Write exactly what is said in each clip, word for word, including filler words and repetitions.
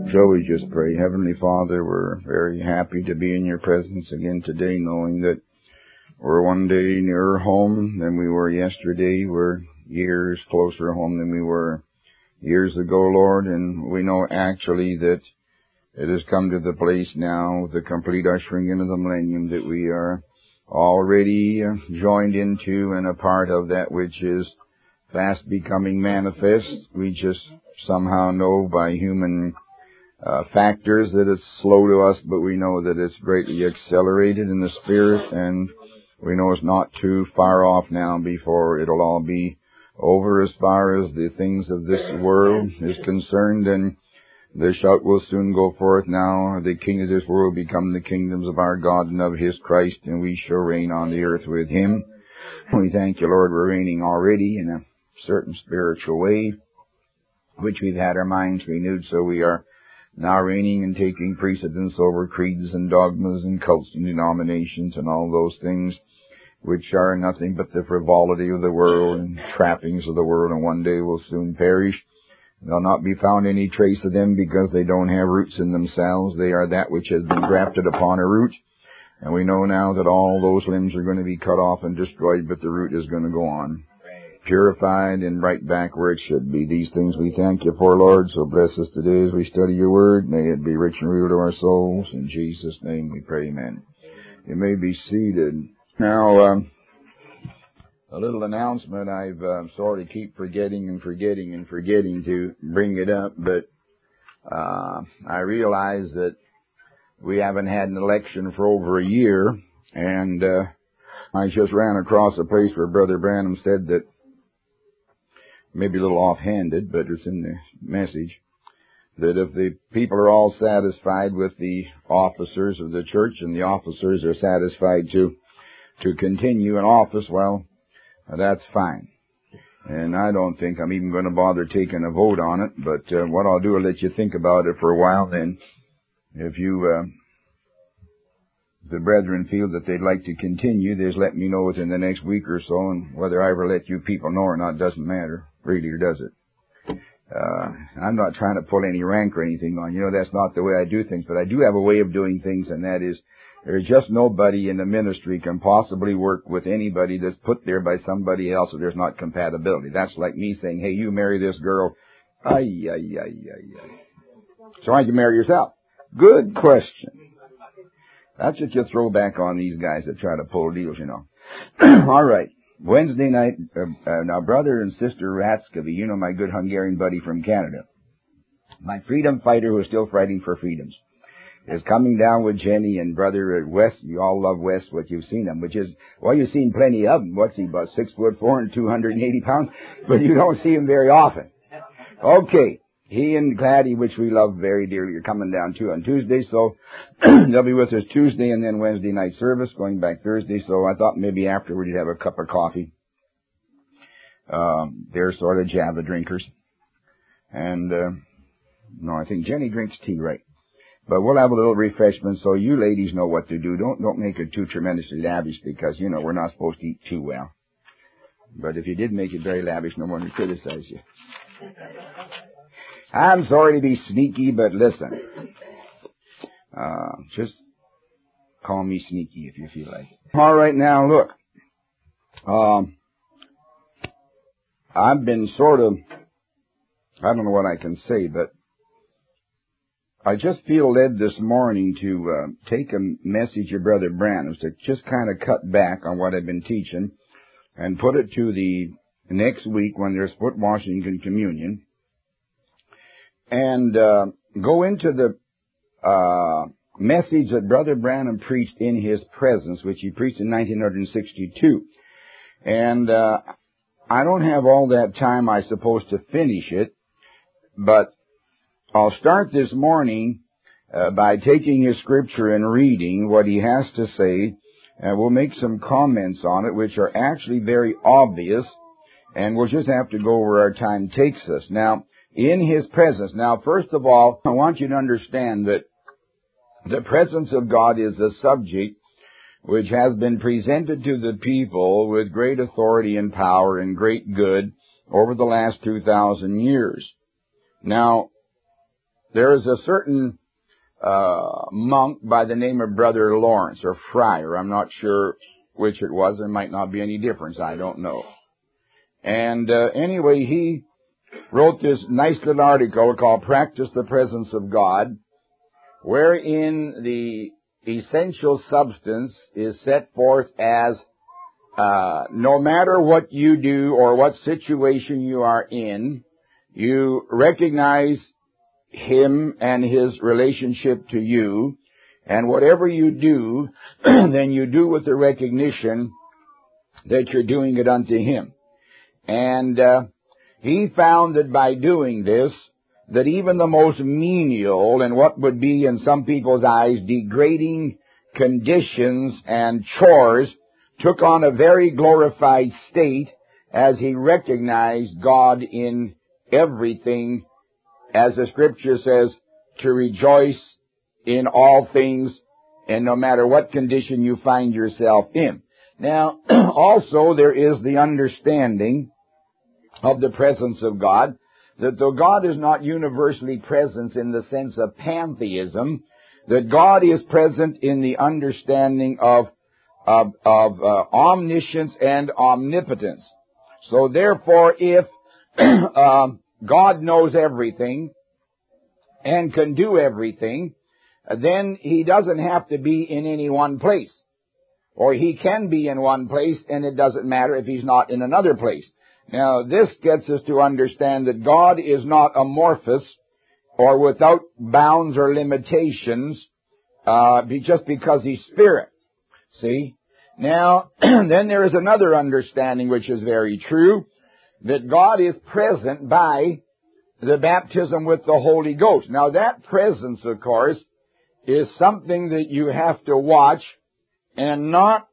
Shall we just pray? Heavenly Father, we're very happy to be in your presence again today, knowing that we're one day nearer home than we were yesterday. We're years closer home than we were years ago, Lord, and we know actually that it has come to the place now, the complete ushering into the millennium, that we are already joined into and a part of that which is fast becoming manifest. We just somehow know by human uh, factors that it's slow to us, but we know that it's greatly accelerated in the Spirit, and we know it's not too far off now before it'll all be over as far as the things of this world is concerned, and the shout will soon go forth now, the king of this world become the kingdoms of our God and of his Christ, and we shall reign on the earth with him. We thank you, Lord, we're reigning already in a certain spiritual way, which we've had our minds renewed, so we are now reigning and taking precedence over creeds and dogmas and cults and denominations and all those things which are nothing but the frivolity of the world and trappings of the world, and one day will soon perish. There'll not be found any trace of them because they don't have roots in themselves. They are that which has been grafted upon a root. And we know now that all those limbs are going to be cut off and destroyed, but the root is going to go on, purified and right back where it should be. These things we thank you for, Lord. So bless us today as we study your word. May it be rich and real to our souls. In Jesus' name we pray, amen. You may be seated. Now, um, a little announcement. I've uh, sort of keep forgetting and forgetting and forgetting to bring it up, but uh, I realize that we haven't had an election for over a year, and uh, I just ran across a place where Brother Branham said that, maybe a little offhanded, but it's in the message, that if the people are all satisfied with the officers of the church and the officers are satisfied to to continue in office, well, that's fine. And I don't think I'm even going to bother taking a vote on it, but uh, what I'll do is let you think about it for a while. Then if you, uh, the brethren feel that they'd like to continue, just let me know within the next week or so, and whether I ever let you people know or not doesn't matter, really, or does it? Uh, I'm not trying to pull any rank or anything on you. know, that's not the way I do things, but I do have a way of doing things, and that is, there's just nobody in the ministry can possibly work with anybody that's put there by somebody else if there's not compatibility. That's like me saying, hey, you marry this girl. Ay, ay, ay, ay, ay. So why'd you marry yourself? Good question. That's what you throw back on these guys that try to pull deals, you know. All right. Wednesday night, uh, uh, now brother and sister Ratskevi, you know my good Hungarian buddy from Canada, my freedom fighter who is still fighting for freedoms, is coming down with Jenny and brother West. You all love West, what you've seen him, which is, well, you've seen plenty of him. What's he, about six foot four and two hundred eighty pounds? But you don't see him very often. Okay. He and Gladdy, which we love very dearly, are coming down too on Tuesday, so they'll be with us Tuesday and then Wednesday night service, going back Thursday, so I thought maybe afterward you'd have a cup of coffee. Um, they're sort of Java drinkers. And, uh, no, I think Jenny drinks tea, right? But we'll have a little refreshment, so you ladies know what to do. Don't don't make it too tremendously lavish, because, you know, we're not supposed to eat too well. But if you did make it very lavish, no one would criticize you. I'm sorry to be sneaky, but listen. Uh, just call me sneaky if you feel like it. All right, now, look. Um, I've been sort of, I don't know what I can say, but I just feel led this morning to uh, take a message of Brother Branham's to just kind of cut back on what I've been teaching and put it to the next week when there's foot washing and communion, and uh, go into the uh, message that Brother Branham preached in his presence, which he preached in nineteen sixty-two. And uh, I don't have all that time, I suppose, to finish it, but I'll start this morning uh, by taking his scripture and reading what he has to say, and we'll make some comments on it, which are actually very obvious, and we'll just have to go where our time takes us. Now, in his presence. Now, first of all, I want you to understand that the presence of God is a subject which has been presented to the people with great authority and power and great good over the last two thousand years. Now, there is a certain uh, monk by the name of Brother Lawrence, or Friar. I'm not sure which it was. There might not be any difference. I don't know. And uh, anyway, he wrote this nice little article called Practice the Presence of God, wherein the essential substance is set forth as uh, no matter what you do or what situation you are in, you recognize Him and His relationship to you, and whatever you do, then you do with the recognition that you're doing it unto Him. And uh, he found that by doing this, that even the most menial and what would be in some people's eyes degrading conditions and chores took on a very glorified state as he recognized God in everything, as the Scripture says, to rejoice in all things and no matter what condition you find yourself in. Now, also there is the understanding of the presence of God, that though God is not universally present in the sense of pantheism, that God is present in the understanding of of, of uh, omniscience and omnipotence. So therefore, if uh, God knows everything and can do everything, then He doesn't have to be in any one place. Or He can be in one place, and it doesn't matter if He's not in another place. Now, this gets us to understand that God is not amorphous or without bounds or limitations uh, be just because He's Spirit. See? Now, then there is another understanding which is very true, that God is present by the baptism with the Holy Ghost. Now, that presence, of course, is something that you have to watch and not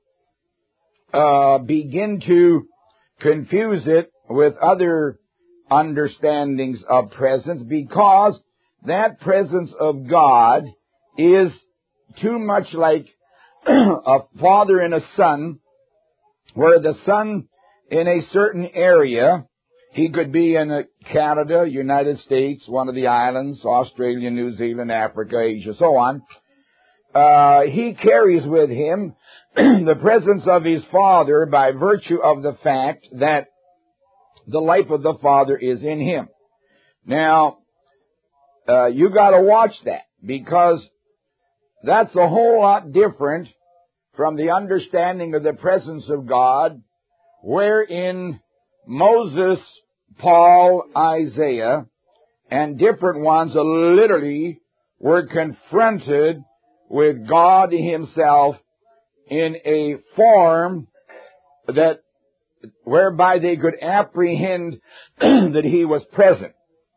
uh, begin to confuse it with other understandings of presence, because that presence of God is too much like a father and a son, where the son in a certain area, he could be in Canada, United States, one of the islands, Australia, New Zealand, Africa, Asia, so on. Uh, he carries with him the presence of his father by virtue of the fact that the life of the Father is in him. Now, uh, you got to watch that, because that's a whole lot different from the understanding of the presence of God, wherein Moses, Paul, Isaiah, and different ones literally were confronted with God Himself in a form that whereby they could apprehend that He was present.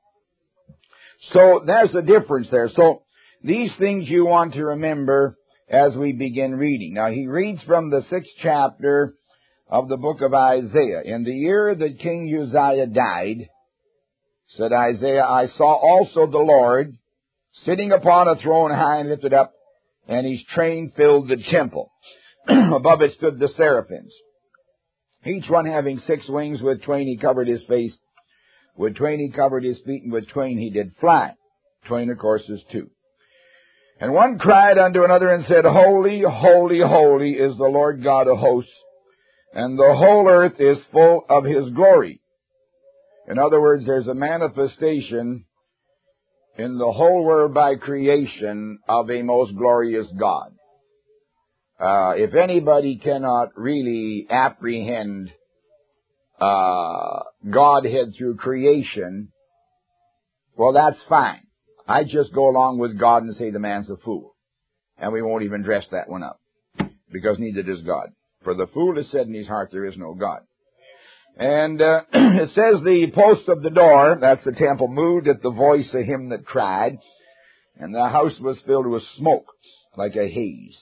So there's a difference there. So these things you want to remember as we begin reading. Now, he reads from the sixth chapter of the book of Isaiah. In the year that King Uzziah died, said Isaiah, I saw also the Lord sitting upon a throne high and lifted up, and His train filled the temple. Above it stood the seraphims, each one having six wings. With twain He covered His face, with twain He covered His feet, and with twain He did fly. Twain, of course, is two. And one cried unto another and said, Holy, holy, holy is the Lord God of hosts, and the whole earth is full of His glory. In other words, there's a manifestation in the whole world by creation of a most glorious God. Uh, if anybody cannot really apprehend uh, Godhead through creation, well, that's fine. I just go along with God and say the man's a fool. And we won't even dress that one up, because neither does God. For the fool has said in his heart, there is no God. And uh, it says the post of the door, that's the temple, moved at the voice of him that cried, and the house was filled with smoke, like a haze.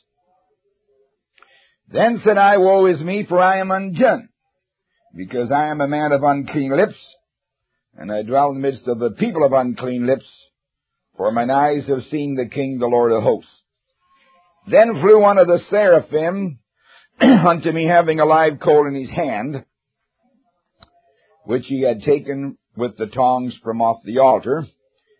Then said I, Woe is me, for I am undone, because I am a man of unclean lips, and I dwell in the midst of the people of unclean lips, for mine eyes have seen the King, the Lord of hosts. Then flew one of the seraphim unto me, having a live coal in his hand, which he had taken with the tongs from off the altar.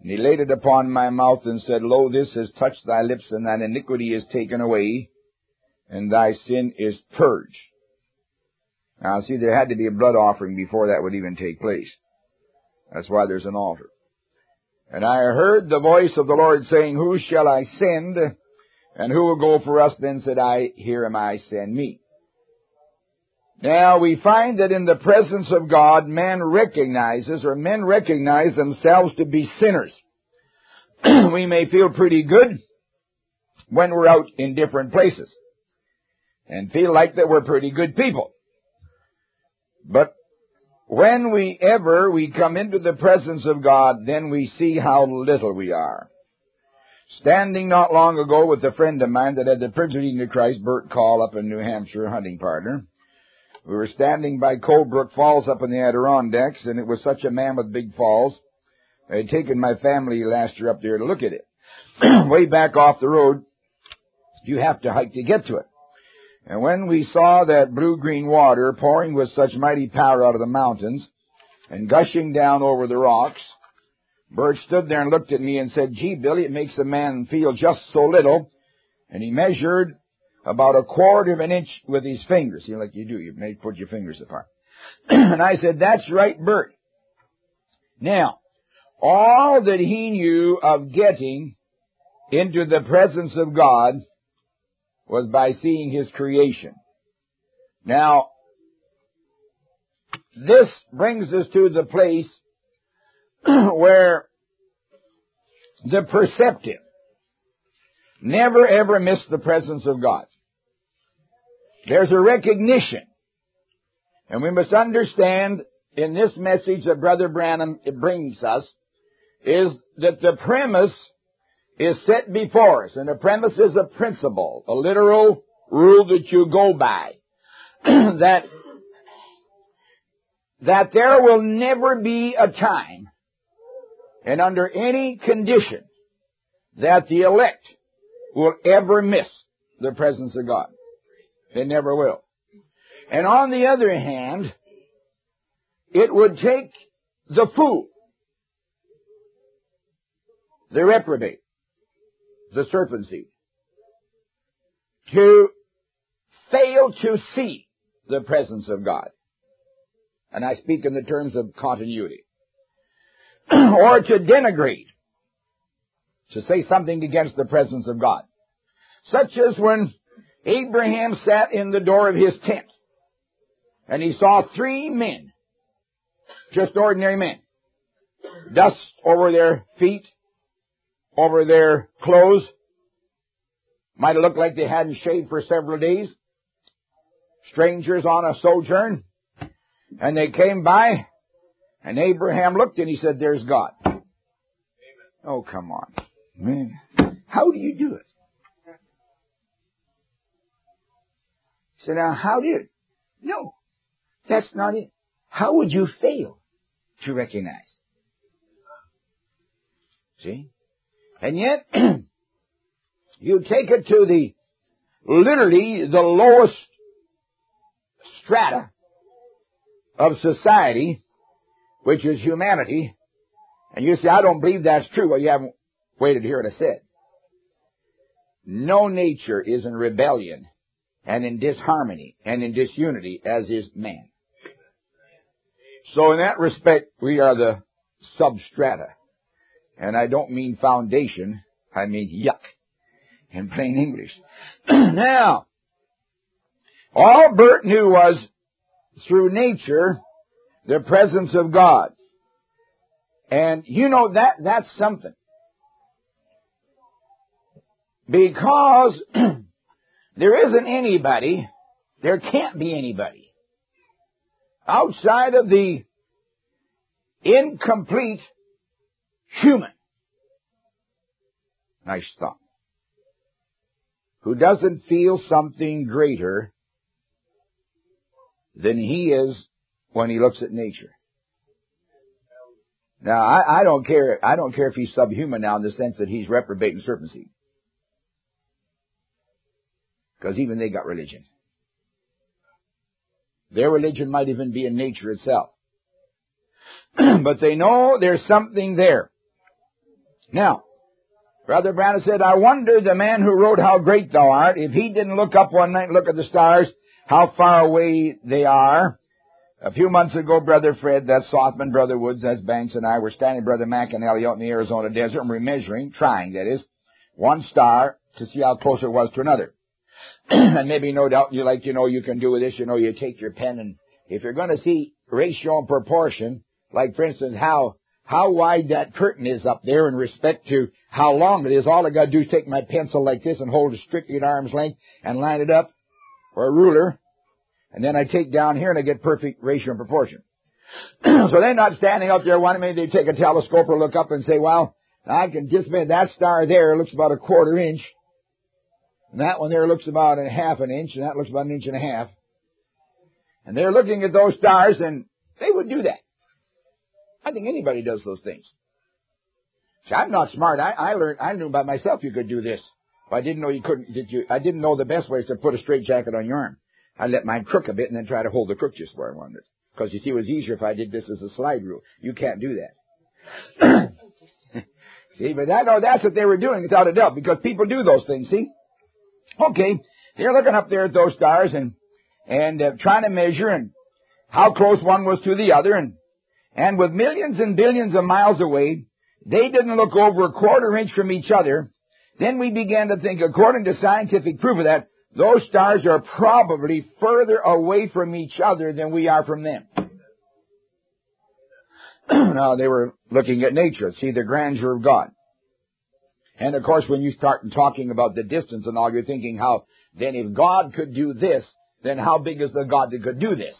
And he laid it upon my mouth and said, Lo, this has touched thy lips, and thine iniquity is taken away, and thy sin is purged. Now, see, there had to be a blood offering before that would even take place. That's why there's an altar. And I heard the voice of the Lord saying, Who shall I send? And who will go for us? Then said I, Here am I, send me. Now, we find that in the presence of God, man recognizes, or men recognize themselves to be sinners. We may feel pretty good when we're out in different places and feel like that we're pretty good people. But when we ever we come into the presence of God, then we see how little we are. Standing not long ago with a friend of mine that had the privilege of meeting Christ, Bert Call, up in New Hampshire, a hunting partner. We were standing by Coldbrook Falls up in the Adirondacks, and it was such a man with big falls. I had taken my family last year up there to look at it. Way back off the road, you have to hike to get to it. And when we saw that blue-green water pouring with such mighty power out of the mountains and gushing down over the rocks, Bert stood there and looked at me and said, Gee, Billy, it makes a man feel just so little. And he measured about a quarter of an inch with his fingers. You know, like you do, you may put your fingers apart. And I said, That's right, Bert. Now, all that he knew of getting into the presence of God was by seeing His creation. Now, this brings us to the place where the perceptive never ever miss the presence of God. There's a recognition. And we must understand in this message that Brother Branham brings us is that the premise is set before us. And the premise is a principle, a literal rule that you go by. that, that there will never be a time and under any condition that the elect will ever miss the presence of God. They never will. And on the other hand, it would take the fool, the reprobate, the serpent seed, to fail to see the presence of God. And I speak in the terms of continuity. Or to denigrate, to say something against the presence of God. Such as when Abraham sat in the door of his tent and he saw three men, just ordinary men, dust over their feet, over their clothes. Might have looked like they hadn't shaved for several days. Strangers on a sojourn. And they came by, and Abraham looked and he said, There's God. Amen. Oh, come on. Man, how do you do it? He said, now, how did it? No, that's not it. How would you fail to recognize? See? And yet, you take it to the, literally, the lowest strata of society, which is humanity, and you say, I don't believe that's true. Well, you haven't waited to hear what I said. No nature is in rebellion and in disharmony and in disunity as is man. So in that respect, we are the substrata. And I don't mean foundation, I mean yuck, in plain English. Now, all Bert knew was, through nature, the presence of God. And you know, that that's something. Because there isn't anybody, there can't be anybody, outside of the incomplete human, nice thought, who doesn't feel something greater than he is when he looks at nature. Now, I, I don't care, I don't care if he's subhuman now in the sense that he's reprobate and serpent seed. Because even they got religion. Their religion might even be in nature itself. But they know there's something there. Now, Brother Branham said, I wonder the man who wrote How Great Thou Art, if he didn't look up one night and look at the stars, how far away they are. A few months ago, Brother Fred, that's Sothman, Brother Woods, that's Banks, and I were standing, Brother McAnally, out in the Arizona desert, and we're measuring, trying, that is, one star to see how close it was to another. And maybe, no doubt, you like, you know, you can do with this, you know, you take your pen, and if you're going to see ratio and proportion, like, for instance, how how wide that curtain is up there in respect to how long it is, all I got to do is take my pencil like this and hold it strictly at arm's length and line it up, or a ruler, and then I take down here and I get perfect ratio and proportion. So they're not standing up there wanting me to take a telescope or look up and say, well, I can just make that star there looks about a quarter inch, and that one there looks about a half an inch, and that looks about an inch and a half. And they're looking at those stars, and they would do that. I think anybody does those things. See, I'm not smart. I, I learned, I knew by myself you could do this. But I didn't know you couldn't, did you, I didn't know the best way is to put a straight jacket on your arm. I let mine crook a bit and then try to hold the crook just where I wanted it. Because you see, it was easier if I did this as a slide rule. You can't do that. See, but I know that's what they were doing without a doubt, because people do those things, see? Okay, they're looking up there at those stars and, and uh, trying to measure and how close one was to the other, and And with millions and billions of miles away, they didn't look over a quarter inch from each other. Then we began to think, according to scientific proof of that, those stars are probably further away from each other than we are from them. Now, they were looking at nature, see the grandeur of God. And, of course, when you start talking about the distance and all, you're thinking how, then if God could do this, then how big is the God that could do this?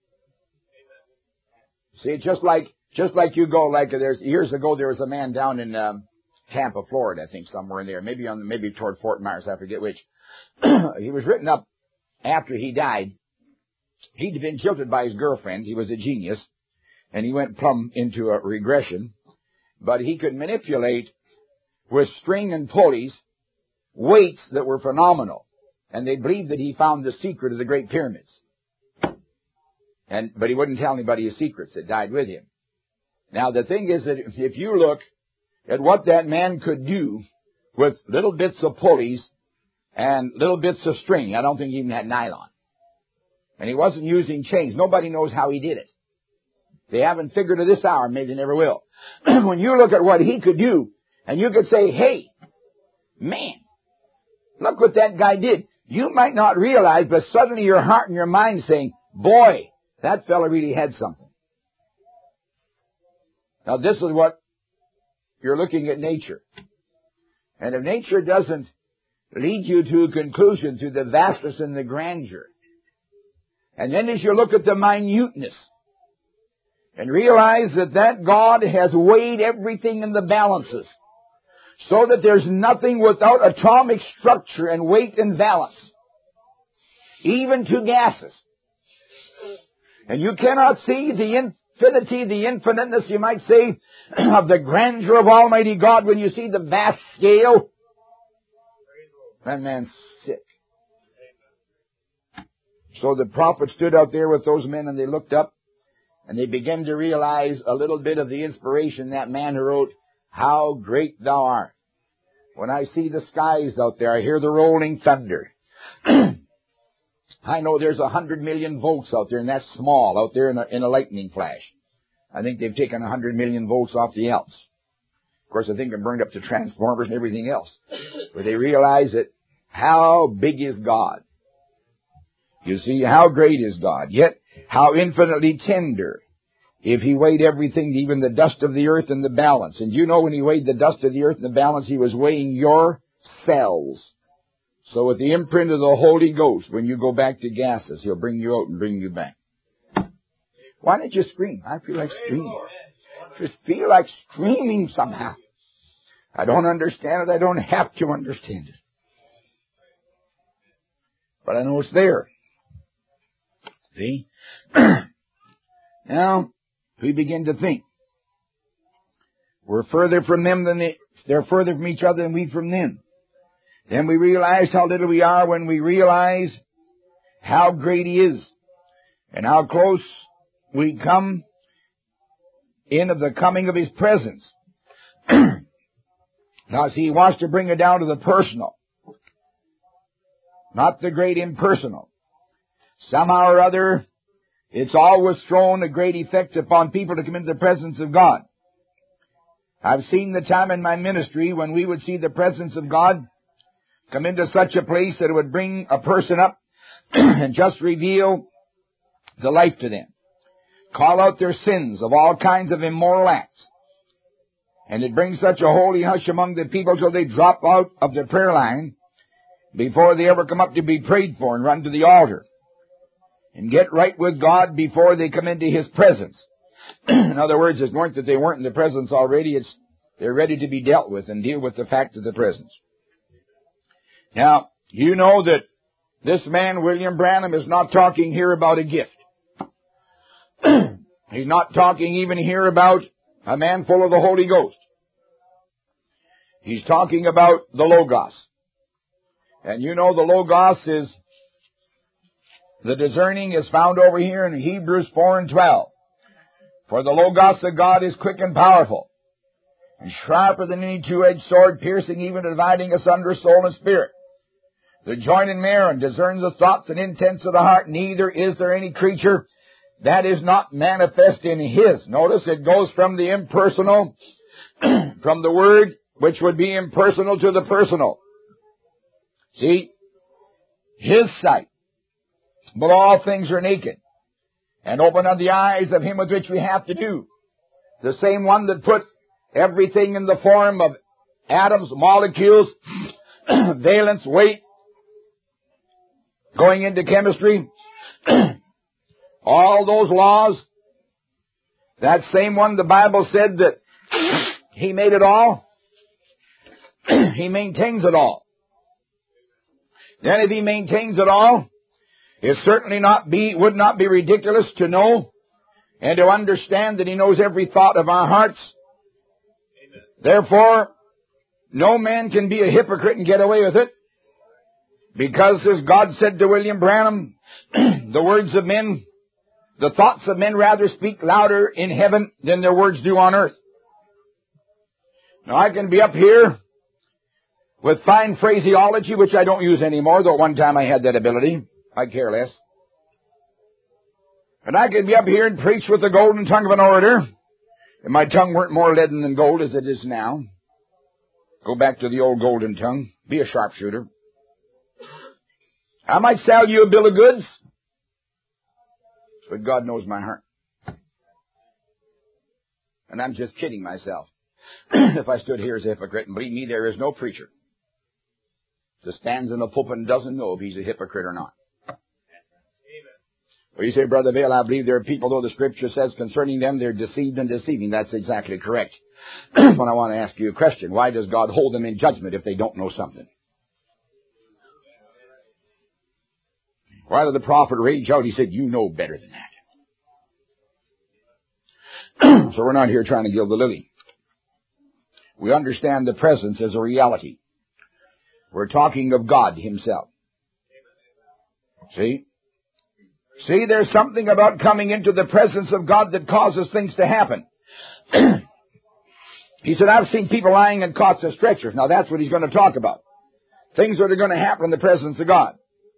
See, just like, just like you go, like there's, years ago there was a man down in, um, Tampa, Florida, I think, somewhere in there, maybe on, maybe toward Fort Myers, I forget which. He was written up after he died. He'd been jilted by his girlfriend. He was a genius, and he went plumb into a regression. But he could manipulate with string and pulleys weights that were phenomenal. And they believed that he found the secret of the Great Pyramids. And, but he wouldn't tell anybody his secrets that died with him. Now, the thing is that if you look at what that man could do with little bits of pulleys and little bits of string, I don't think he even had nylon. And he wasn't using chains. Nobody knows how he did it. They haven't figured it this hour. Maybe they never will. When you look at what he could do, and you could say, hey, man, look what that guy did. You might not realize, but suddenly your heart and your mind saying, boy, that fella really had something. Now, this is what you're looking at nature. And if nature doesn't lead you to a conclusion through the vastness and the grandeur, and then as you look at the minuteness, and realize that that God has weighed everything in the balances, so that there's nothing without atomic structure and weight and balance, even to gases. And you cannot see the infinity, the infiniteness, you might say, of the grandeur of Almighty God when you see the vast scale. That man's sick. So the prophet stood out there with those men, and they looked up, and they began to realize a little bit of the inspiration that man who wrote, How Great Thou Art. When I see the skies out there, I hear the rolling thunder. I know there's a hundred million volts out there, and that's small, out there in a, in a lightning flash. I think they've taken a hundred million volts off the Alps. Of course, I think they burned up the transformers and everything else. But they realize that how big is God? You see, how great is God? Yet, how infinitely tender. If he weighed everything, even the dust of the earth in the balance. And you know when he weighed the dust of the earth in the balance, he was weighing your cells. So with the imprint of the Holy Ghost, when you go back to gases, he'll bring you out and bring you back. Why don't you scream? I feel like screaming. Just feel like screaming somehow. I don't understand it. I don't have to understand it. But I know it's there. See? Now, we begin to think. We're further from them than they, they're further from each other than we from them. Then we realize how little we are when we realize how great he is and how close we come in of the coming of his presence. Now, see, he wants to bring it down to the personal, not the great impersonal. Somehow or other, it's always thrown a great effect upon people to come into the presence of God. I've seen the time in my ministry when we would see the presence of God come into such a place that it would bring a person up and just reveal the life to them. Call out their sins of all kinds of immoral acts. And it brings such a holy hush among the people till they drop out of the prayer line before they ever come up to be prayed for and run to the altar and get right with God before they come into His presence. In other words, it's not that they weren't in the presence already, it's they're ready to be dealt with and deal with the fact of the presence. Now, you know that this man, William Branham, is not talking here about a gift. He's not talking even here about a man full of the Holy Ghost. He's talking about the Logos. And you know the Logos is, the discerning is found over here in Hebrews four and twelve. For the Logos of God is quick and powerful, and sharper than any two-edged sword, piercing even to dividing asunder soul and spirit, the joint and marrow, and discerns the thoughts and intents of the heart. Neither is there any creature that is not manifest in His. Notice it goes from the impersonal, from the Word, which would be impersonal, to the personal. See? His sight. But all things are naked, and open are the eyes of Him with which we have to do. The same one that put everything in the form of atoms, molecules, valence, weight, going into chemistry, all those laws, that same one, the Bible said that He made it all. He maintains it all. Then if He maintains it all, it certainly not be, would not be ridiculous to know and to understand that He knows every thought of our hearts. Amen. Therefore, no man can be a hypocrite and get away with it. Because as God said to William Branham, the words of men, the thoughts of men rather speak louder in heaven than their words do on earth. Now I can be up here with fine phraseology, which I don't use anymore, though at one time I had that ability. I care less. And I could be up here and preach with the golden tongue of an orator, if my tongue weren't more leaden than gold as it is now. Go back to the old golden tongue. Be a sharpshooter. I might sell you a bill of goods, but God knows my heart. And I'm just kidding myself if I stood here as a hypocrite. And believe me, there is no preacher that stands in the pulpit and doesn't know if he's a hypocrite or not. Well, you say, Brother Vail, I believe there are people, though the Scripture says concerning them, they're deceived and deceiving. That's exactly correct. But I want to ask you a question. Why does God hold them in judgment if they don't know something? Why did the prophet rage out? He said, you know better than that. So we're not here trying to gild the lily. We understand the presence as a reality. We're talking of God Himself. See? See, there's something about coming into the presence of God that causes things to happen. He said, I've seen people lying in cots and stretchers. Now that's what he's going to talk about. Things that are going to happen in the presence of God.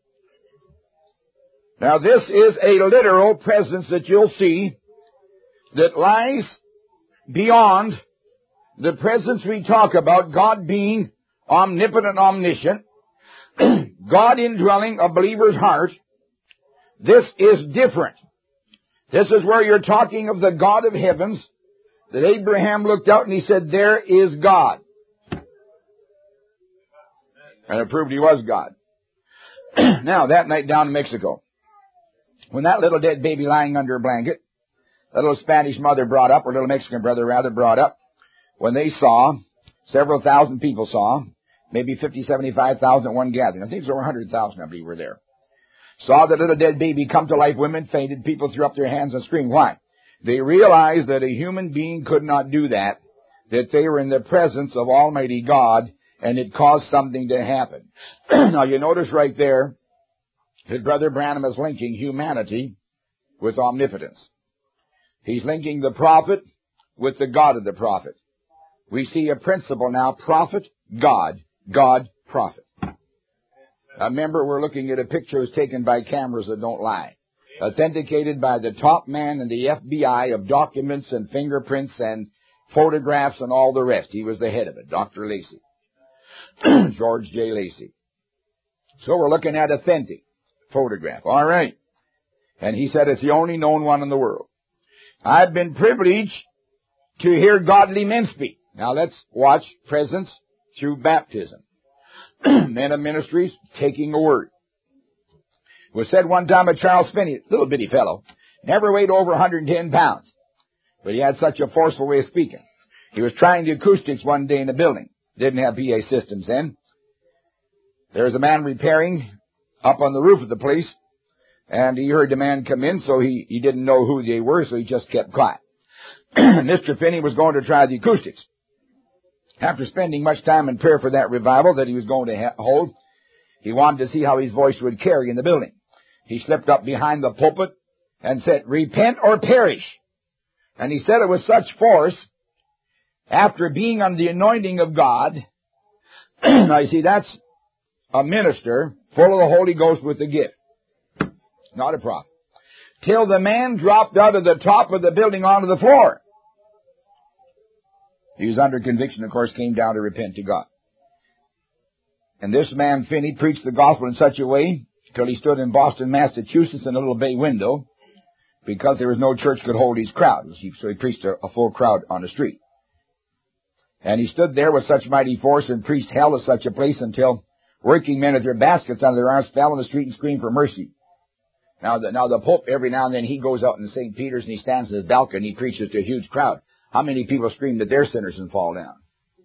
Now this is a literal presence that you'll see that lies beyond the presence we talk about, God being omnipotent, omniscient, God indwelling a believer's heart. This is different. This is where you're talking of the God of heavens, that Abraham looked out and he said, there is God. And it proved He was God. Now, that night down in Mexico, when that little dead baby lying under a blanket, that little Spanish mother brought up, or little Mexican brother rather brought up, when they saw, several thousand people saw, maybe fifty, seventy-five thousand at one gathering. I think it was over one hundred thousand, I believe, were there. Saw the little dead baby come to life, women fainted, people threw up their hands and screamed. Why? They realized that a human being could not do that, that they were in the presence of Almighty God, and it caused something to happen. Now you notice right there that Brother Branham is linking humanity with omnipotence. He's linking the prophet with the God of the prophet. We see a principle now, prophet, God, God, prophet. Now remember, we're looking at a picture that was taken by cameras that don't lie. Authenticated by the top man in the F B I of documents and fingerprints and photographs and all the rest. He was the head of it, Doctor Lacey. George J. Lacey. So we're looking at authentic photograph. All right. And he said it's the only known one in the world. I've been privileged to hear godly men speak. Now let's watch presence through baptism. Men of ministries taking a word. It was said one time of Charles Finney, little bitty fellow, never weighed over one hundred ten pounds, but he had such a forceful way of speaking. He was trying the acoustics one day in a building. Didn't have P A systems then. There was a man repairing up on the roof of the place, and he heard the man come in, so he, he didn't know who they were, so he just kept quiet. Mister Finney was going to try the acoustics. After spending much time in prayer for that revival that he was going to ha- hold, he wanted to see how his voice would carry in the building. He slipped up behind the pulpit and said, "Repent or perish." And he said it with such force, after being under the anointing of God. Now you see, that's a minister full of the Holy Ghost with the gift. Not a prophet. Till the man dropped out of the top of the building onto the floor. He was under conviction, of course, came down to repent to God. And this man, Finney, preached the gospel in such a way till he stood in Boston, Massachusetts in a little bay window because there was no church could hold his crowd. So he preached a, a full crowd on the street. And he stood there with such mighty force and preached hell at such a place until working men with their baskets on their arms fell in the street and screamed for mercy. Now the, now the Pope, every now and then, he goes out in Saint Peter's and he stands in his balcony and he preaches to a huge crowd. How many people scream that they're sinners and fall down?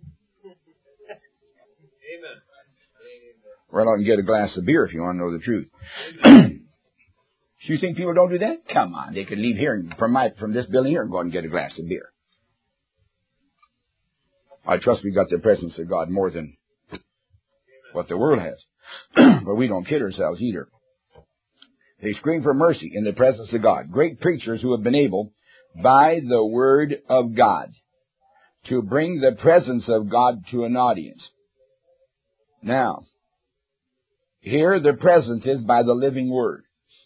Amen. Run out and get a glass of beer if you want to know the truth. You think people don't do that? Come on, they could leave here and from my from this building here and go out and get a glass of beer. I trust we got the presence of God more than what the world has. But we don't kid ourselves either. They scream for mercy in the presence of God. Great preachers who have been able, by the word of God, to bring the presence of God to an audience. Now, here the presence is by the living word.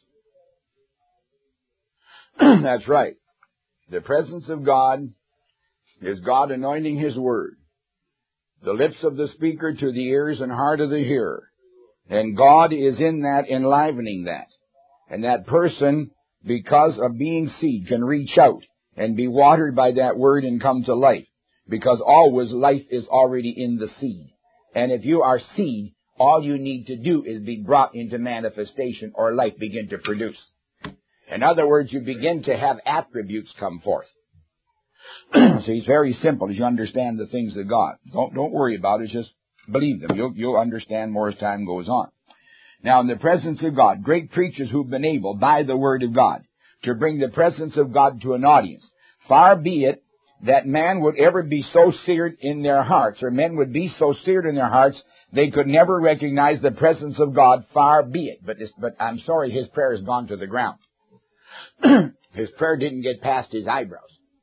That's right. The presence of God is God anointing His word. The lips of the speaker to the ears and heart of the hearer. And God is in that, enlivening that. And that person, because of being seed, can reach out and be watered by that word and come to life. Because always life is already in the seed. And if you are seed, all you need to do is be brought into manifestation or life begin to produce. In other words, you begin to have attributes come forth. So it's very simple as you understand the things of God. Don't, don't worry about it, just believe them. You'll, you'll understand more as time goes on. Now, in the presence of God, great preachers who've been able, by the word of God, to bring the presence of God to an audience. Far be it that man would ever be so seared in their hearts, or men would be so seared in their hearts, they could never recognize the presence of God. Far be it. But, this, but I'm sorry, his prayer has gone to the ground. His prayer didn't get past his eyebrows.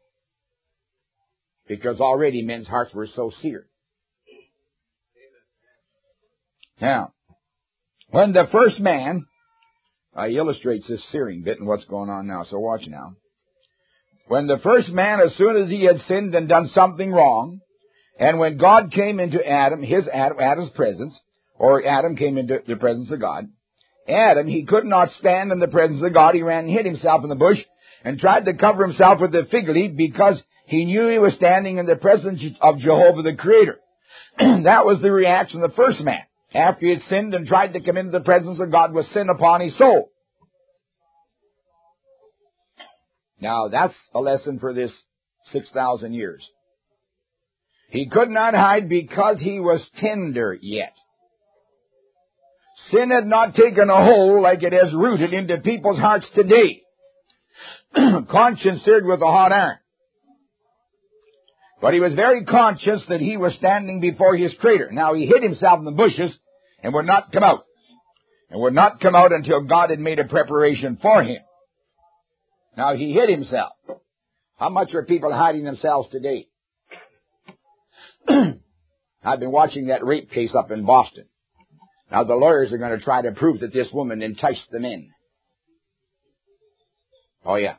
Because already men's hearts were so seared. Now, when the first man, I illustrates this searing bit and what's going on now, so watch now. When the first man, as soon as he had sinned and done something wrong, and when God came into Adam, his Adam, Adam's presence, or Adam came into the presence of God, Adam, he could not stand in the presence of God. He ran and hid himself in the bush and tried to cover himself with the fig leaf because he knew he was standing in the presence of Jehovah the Creator. That was the reaction of the first man. After he had sinned and tried to come into the presence of God with sin upon his soul. Now, that's a lesson for this six thousand years. He could not hide because he was tender yet. Sin had not taken a hold like it has rooted into people's hearts today. Conscience seared with a hot iron. But he was very conscious that he was standing before his Creator. Now, he hid himself in the bushes and would not come out. And would not come out until God had made a preparation for him. Now, he hid himself. How much are people hiding themselves today? I've been watching that rape case up in Boston. Now the lawyers are going to try to prove that this woman enticed the men. Oh yeah.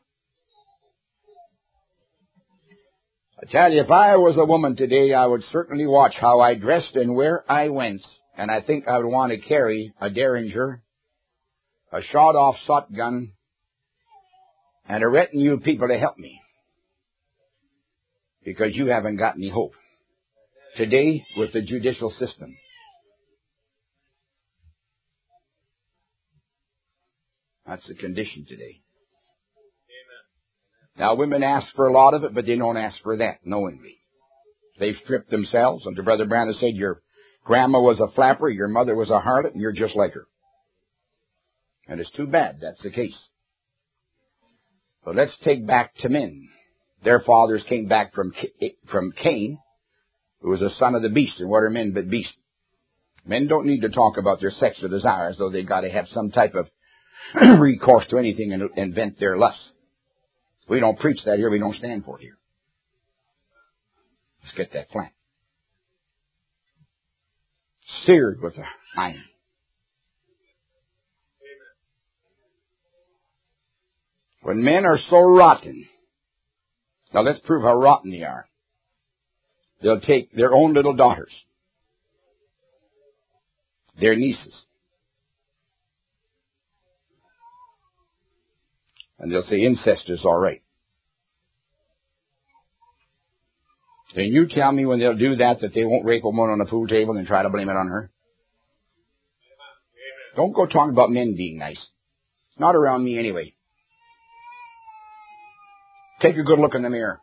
I tell you, if I was a woman today, I would certainly watch how I dressed and where I went. And I think I would want to carry a Derringer, a shot-off shotgun, and a retinue of people to help me. Because you haven't got any hope. Today, with the judicial system. That's the condition today. Now, women ask for a lot of it, but they don't ask for that, knowingly. They've stripped themselves, and Brother Branham said, your grandma was a flapper, your mother was a harlot, and you're just like her. And it's too bad that's the case. But let's take back to men. Their fathers came back from from Cain, who was a son of the beast, and what are men but beasts? Men don't need to talk about their sexual desires, though they've got to have some type of recourse to anything and invent their lusts. We don't preach that here. We don't stand for it here. Let's get that plant. Seared with an iron. When men are so rotten, now let's prove how rotten they are. They'll take their own little daughters, their nieces, and they'll say incest is all right. Then you tell me when they'll do that that they won't rape a woman on a pool table and try to blame it on her. Don't go talking about men being nice. It's not around me anyway. Take a good look in the mirror.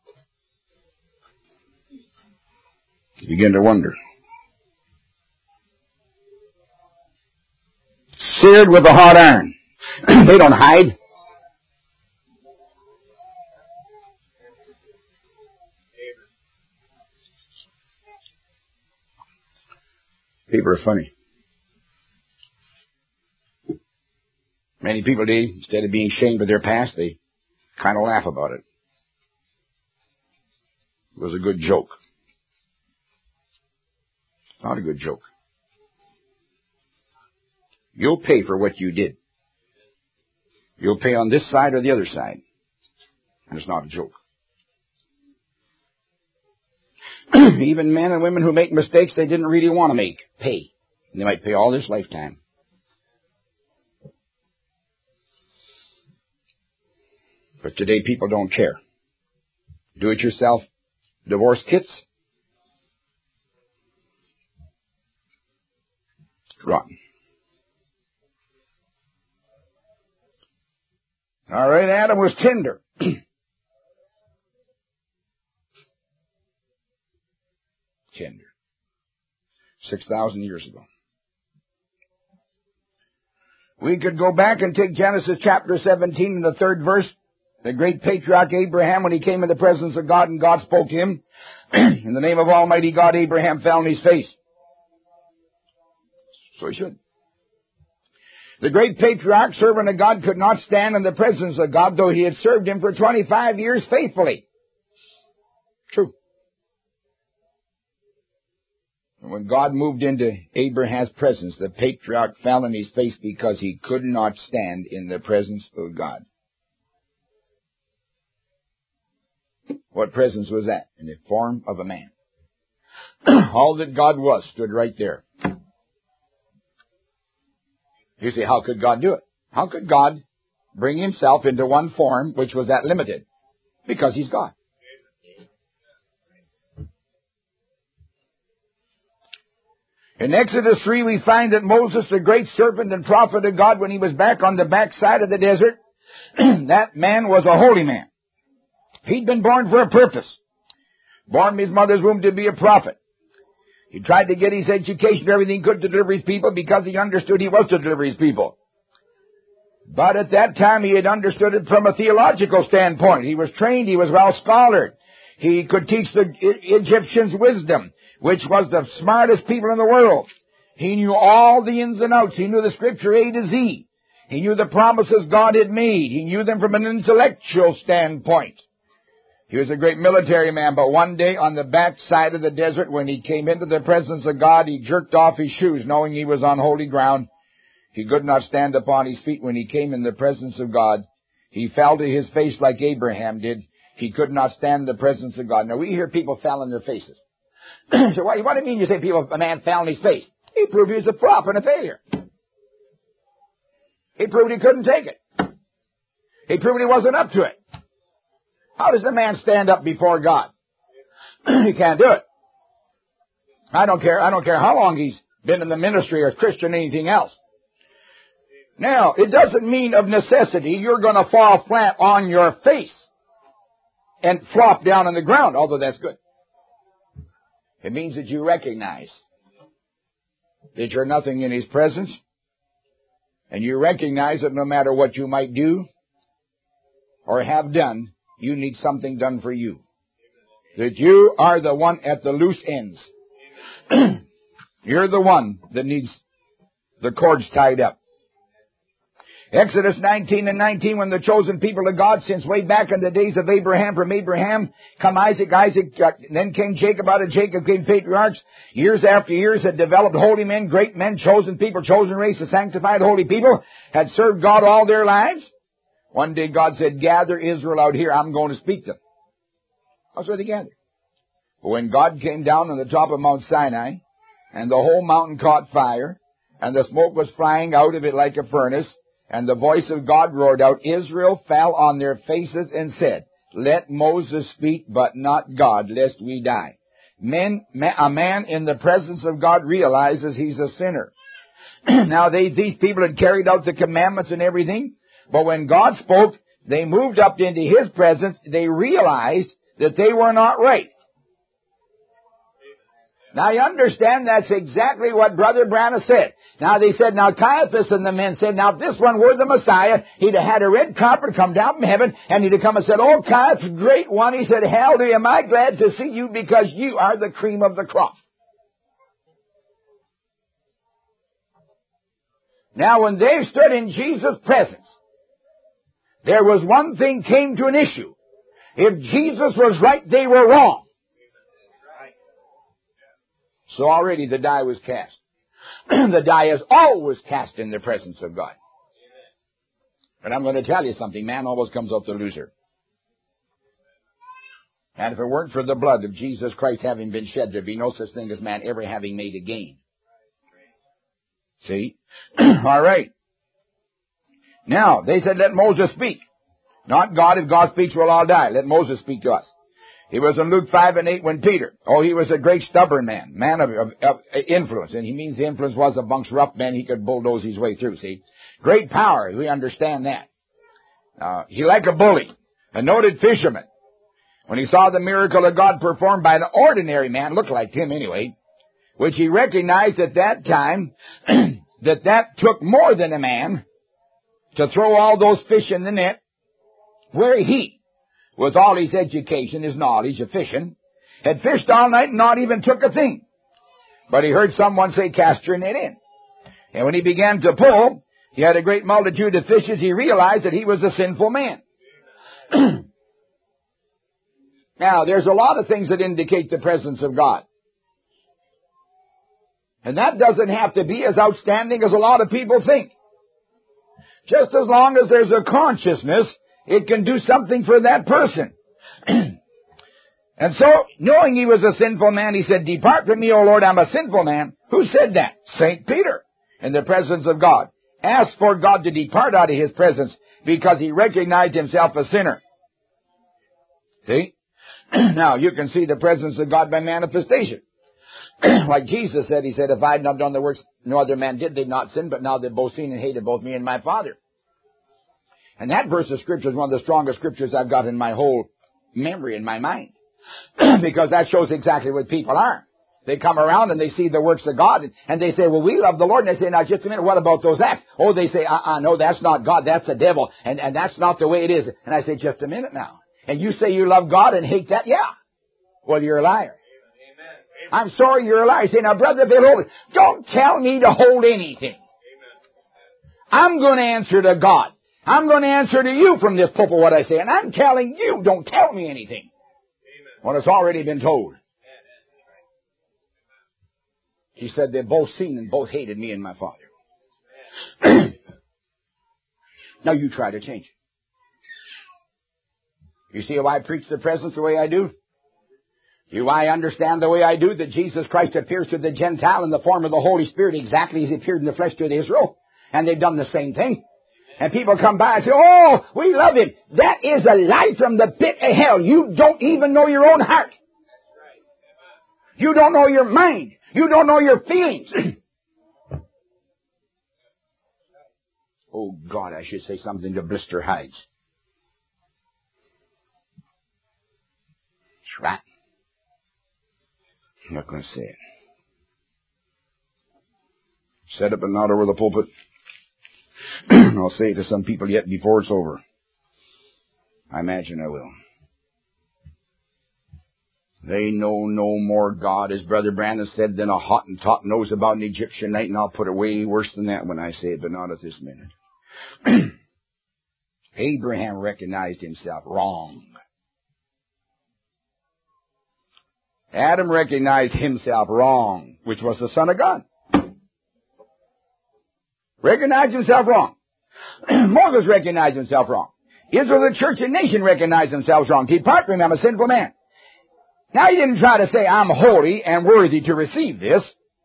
You begin to wonder. Seared with a hot iron. They don't hide. People are funny. Many people today, instead of being ashamed of their past, they kind of laugh about it. It was a good joke. Not a good joke. You'll pay for what you did. You'll pay on this side or the other side. And it's not a joke. Even men and women who make mistakes they didn't really want to make, pay. And they might pay all this lifetime. But today people don't care. Do-it-yourself divorce kits. Rotten. All right, Adam was tender. Tender. Six thousand years ago. We could go back and take Genesis chapter seventeen and the third verse. The great patriarch Abraham, when he came in the presence of God and God spoke to him, in the name of Almighty God, Abraham fell on his face. So he should. The great patriarch, servant of God, could not stand in the presence of God, though he had served him for twenty-five years faithfully. True. And when God moved into Abraham's presence, the patriarch fell on his face because he could not stand in the presence of God. What presence was that? In the form of a man. All that God was stood right there. You say, how could God do it? How could God bring himself into one form which was that limited? Because he's God. In Exodus three, we find that Moses, the great servant and prophet of God, when he was back on the backside of the desert, that man was a holy man. He'd been born for a purpose. Born in his mother's womb to be a prophet. He tried to get his education, everything he could to deliver his people because he understood he was to deliver his people. But at that time he had understood it from a theological standpoint. He was trained, he was well scholared. He could teach the Egyptians wisdom, which was the smartest people in the world. He knew all the ins and outs. He knew the scripture A to Z. He knew the promises God had made. He knew them from an intellectual standpoint. He was a great military man, but one day on the back side of the desert, when he came into the presence of God, he jerked off his shoes, knowing he was on holy ground. He could not stand upon his feet when he came in the presence of God. He fell to his face like Abraham did. He could not stand the presence of God. Now, we hear people fell on their faces. So what, what do you mean you say people, a man fell on his face? He proved he was a flop and a failure. He proved he couldn't take it. He proved he wasn't up to it. How does a man stand up before God? He can't do it. I don't care. I don't care how long he's been in the ministry or Christian or anything else. Now, it doesn't mean of necessity you're going to fall flat on your face and flop down on the ground, although that's good. It means that you recognize that you're nothing in His presence, and you recognize that no matter what you might do or have done, you need something done for you. That you are the one at the loose ends. You're the one that needs the cords tied up. Exodus nineteen and nineteen, when the chosen people of God, since way back in the days of Abraham, from Abraham, come Isaac, Isaac, uh, then came Jacob, out of Jacob came patriarchs, years after years had developed holy men, great men, chosen people, chosen race, a sanctified holy people, had served God all their lives. One day God said, gather Israel out here, I'm going to speak to them. That's where they gathered. But when God came down on the top of Mount Sinai, and the whole mountain caught fire, and the smoke was flying out of it like a furnace, and the voice of God roared out, Israel fell on their faces and said, let Moses speak, but not God, lest we die. Men, a man in the presence of God realizes he's a sinner. Now, they, these people had carried out the commandments and everything, but when God spoke, they moved up into His presence. They realized that they were not right. Now, you understand that's exactly what Brother Branham said. Now, they said, now Caiaphas and the men said, now if this one were the Messiah, he'd have had a red carpet come down from heaven, and he'd have come and said, oh, Caiaphas, great one. He said, hallelujah, am I glad to see you because you are the cream of the crop. Now, when they stood in Jesus' presence, there was one thing came to an issue. If Jesus was right, they were wrong. So already the die was cast. The die is always cast in the presence of God. But I'm going to tell you something. Man always comes out the loser. And if it weren't for the blood of Jesus Christ having been shed, there'd be no such thing as man ever having made a gain. See? All right. Now, they said, let Moses speak. Not God. If God speaks, we'll all die. Let Moses speak to us. He was in Luke five and eight when Peter, oh, he was a great stubborn man, man of, of, of influence. And he means the influence was amongst rough men. He could bulldoze his way through, see. Great power. We understand that. Uh, he like a bully, a noted fisherman. When he saw the miracle of God performed by an ordinary man, looked like him anyway, which he recognized at that time that that took more than a man to throw all those fish in the net, where he, with all his education, his knowledge of fishing, had fished all night and not even took a thing. But he heard someone say, cast your net in. And when he began to pull, he had a great multitude of fishes. He realized that he was a sinful man. Now, there's a lot of things that indicate the presence of God. And that doesn't have to be as outstanding as a lot of people think. Just as long as there's a consciousness, it can do something for that person. And so, knowing he was a sinful man, he said, depart from me, O Lord, I'm a sinful man. Who said that? Saint Peter, in the presence of God. Asked for God to depart out of His presence because he recognized himself a sinner. See? Now, you can see the presence of God by manifestation. Like Jesus said, He said, if I had not done the works no other man did, they'd not sin, but now they've both seen and hated both me and my Father. And that verse of Scripture is one of the strongest Scriptures I've got in my whole memory, in my mind. Because that shows exactly what people are. They come around and they see the works of God, and, and they say, well, we love the Lord. And they say, now, just a minute, what about those acts? Oh, they say, uh-uh, no, that's not God, that's the devil, and, and that's not the way it is. And I say, just a minute now. And you say you love God and hate that? Yeah. Well, you're a liar. I'm sorry, you're a liar. Say, now, Brother Bill, don't tell me to hold anything. I'm going to answer to God. I'm going to answer to you from this pulpit what I say. And I'm telling you, don't tell me anything. When it's already been told. He said they've both seen and both hated me and my Father. Now you try to change it. You see why I preach the presence the way I do? You why I understand the way I do that Jesus Christ appears to the Gentile in the form of the Holy Spirit exactly as He appeared in the flesh to the Israel. And they've done the same thing. And people come by and say, oh, we love Him. That is a lie from the pit of hell. You don't even know your own heart. You don't know your mind. You don't know your feelings. Oh, God, I should say something to blister hides. That's right. I'm not going to say it. Said it, but not over the pulpit. I'll say it to some people yet before it's over. I imagine I will. They know no more God, as Brother Brandon said, than a Hottentot knows about an Egyptian night, and I'll put it way worse than that when I say it, but not at this minute. Abraham recognized himself wrong. Adam recognized himself wrong, which was the Son of God. Recognized himself wrong. Moses recognized himself wrong. Israel, the church and nation, recognized themselves wrong. Depart from me, I'm a sinful man. Now he didn't try to say, I'm holy and worthy to receive this.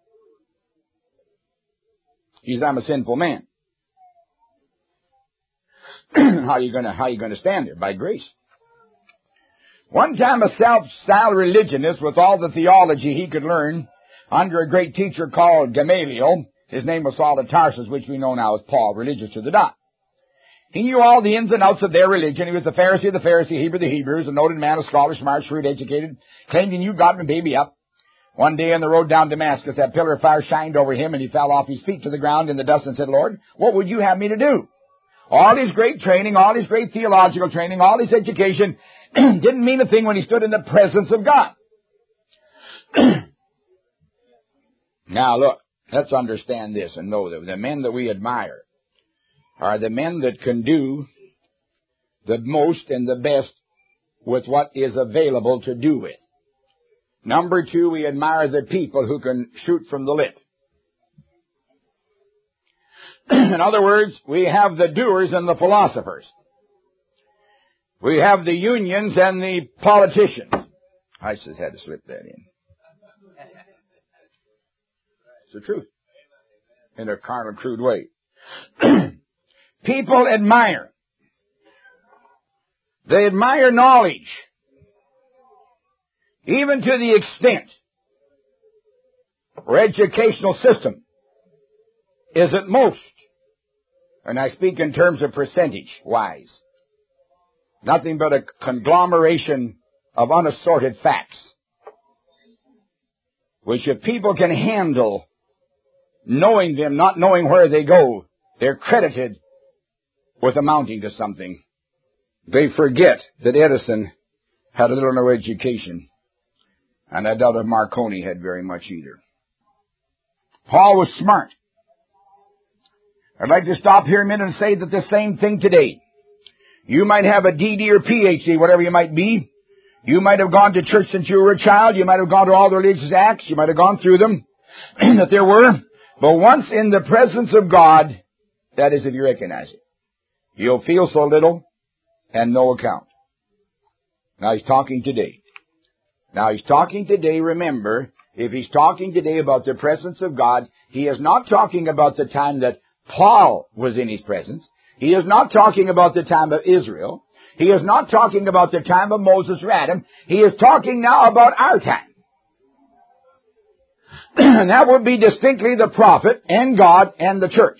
He said, I'm a sinful man. How are you gonna, how are you gonna stand there? By grace. One time a self-styled religionist with all the theology he could learn under a great teacher called Gamaliel, his name was Saul of Tarsus, which we know now as Paul, religious to the dot. He knew all the ins and outs of their religion. He was the Pharisee of the Pharisee, Hebrew of the Hebrews, a noted man, a scholar, smart, shrewd, educated, claimed he knew God and baby up. One day on the road down Damascus, that pillar of fire shined over him, and he fell off his feet to the ground in the dust and said, Lord, what would you have me to do? All his great training, all his great theological training, all his education didn't mean a thing when he stood in the presence of God. Now look, let's understand this and know that the men that we admire are the men that can do the most and the best with what is available to do it. Number two, we admire the people who can shoot from the lip. In other words, we have the doers and the philosophers. We have the unions and the politicians. I just had to slip that in. It's the truth. In a carnal, crude way. People admire. They admire knowledge. Even to the extent our educational system is at most, and I speak in terms of percentage-wise, nothing but a conglomeration of unassorted facts, which if people can handle knowing them, not knowing where they go, they're credited with amounting to something. They forget that Edison had a little or no education, and I doubt if Marconi had very much either. Paul was smart. I'd like to stop here a minute and say that the same thing today. You might have a D D or P H D, whatever you might be. You might have gone to church since you were a child. You might have gone to all the religious acts. You might have gone through them, that there were. But once in the presence of God, that is if you recognize it, you'll feel so little and no account. Now he's talking today. Now he's talking today, remember, if he's talking today about the presence of God, he is not talking about the time that Paul was in his presence. He is not talking about the time of Israel. He is not talking about the time of Moses or Adam. He is talking now about our time. And that would be distinctly the prophet and God and the church.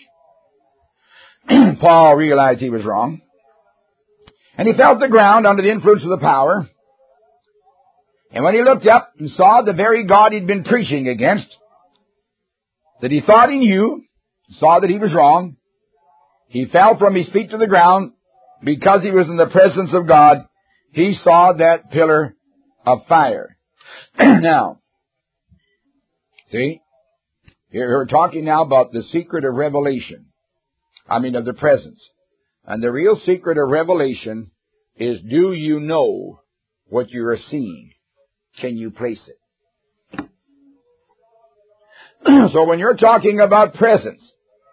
Paul realized he was wrong. And he felt the ground under the influence of the power. And when he looked up and saw the very God he'd been preaching against, that he thought he knew, saw that he was wrong, he fell from his feet to the ground because he was in the presence of God. He saw that pillar of fire. Now, see, here we're talking now about the secret of revelation. I mean of the presence. And the real secret of revelation is, do you know what you are seeing? can you place it? So when you're talking about presence,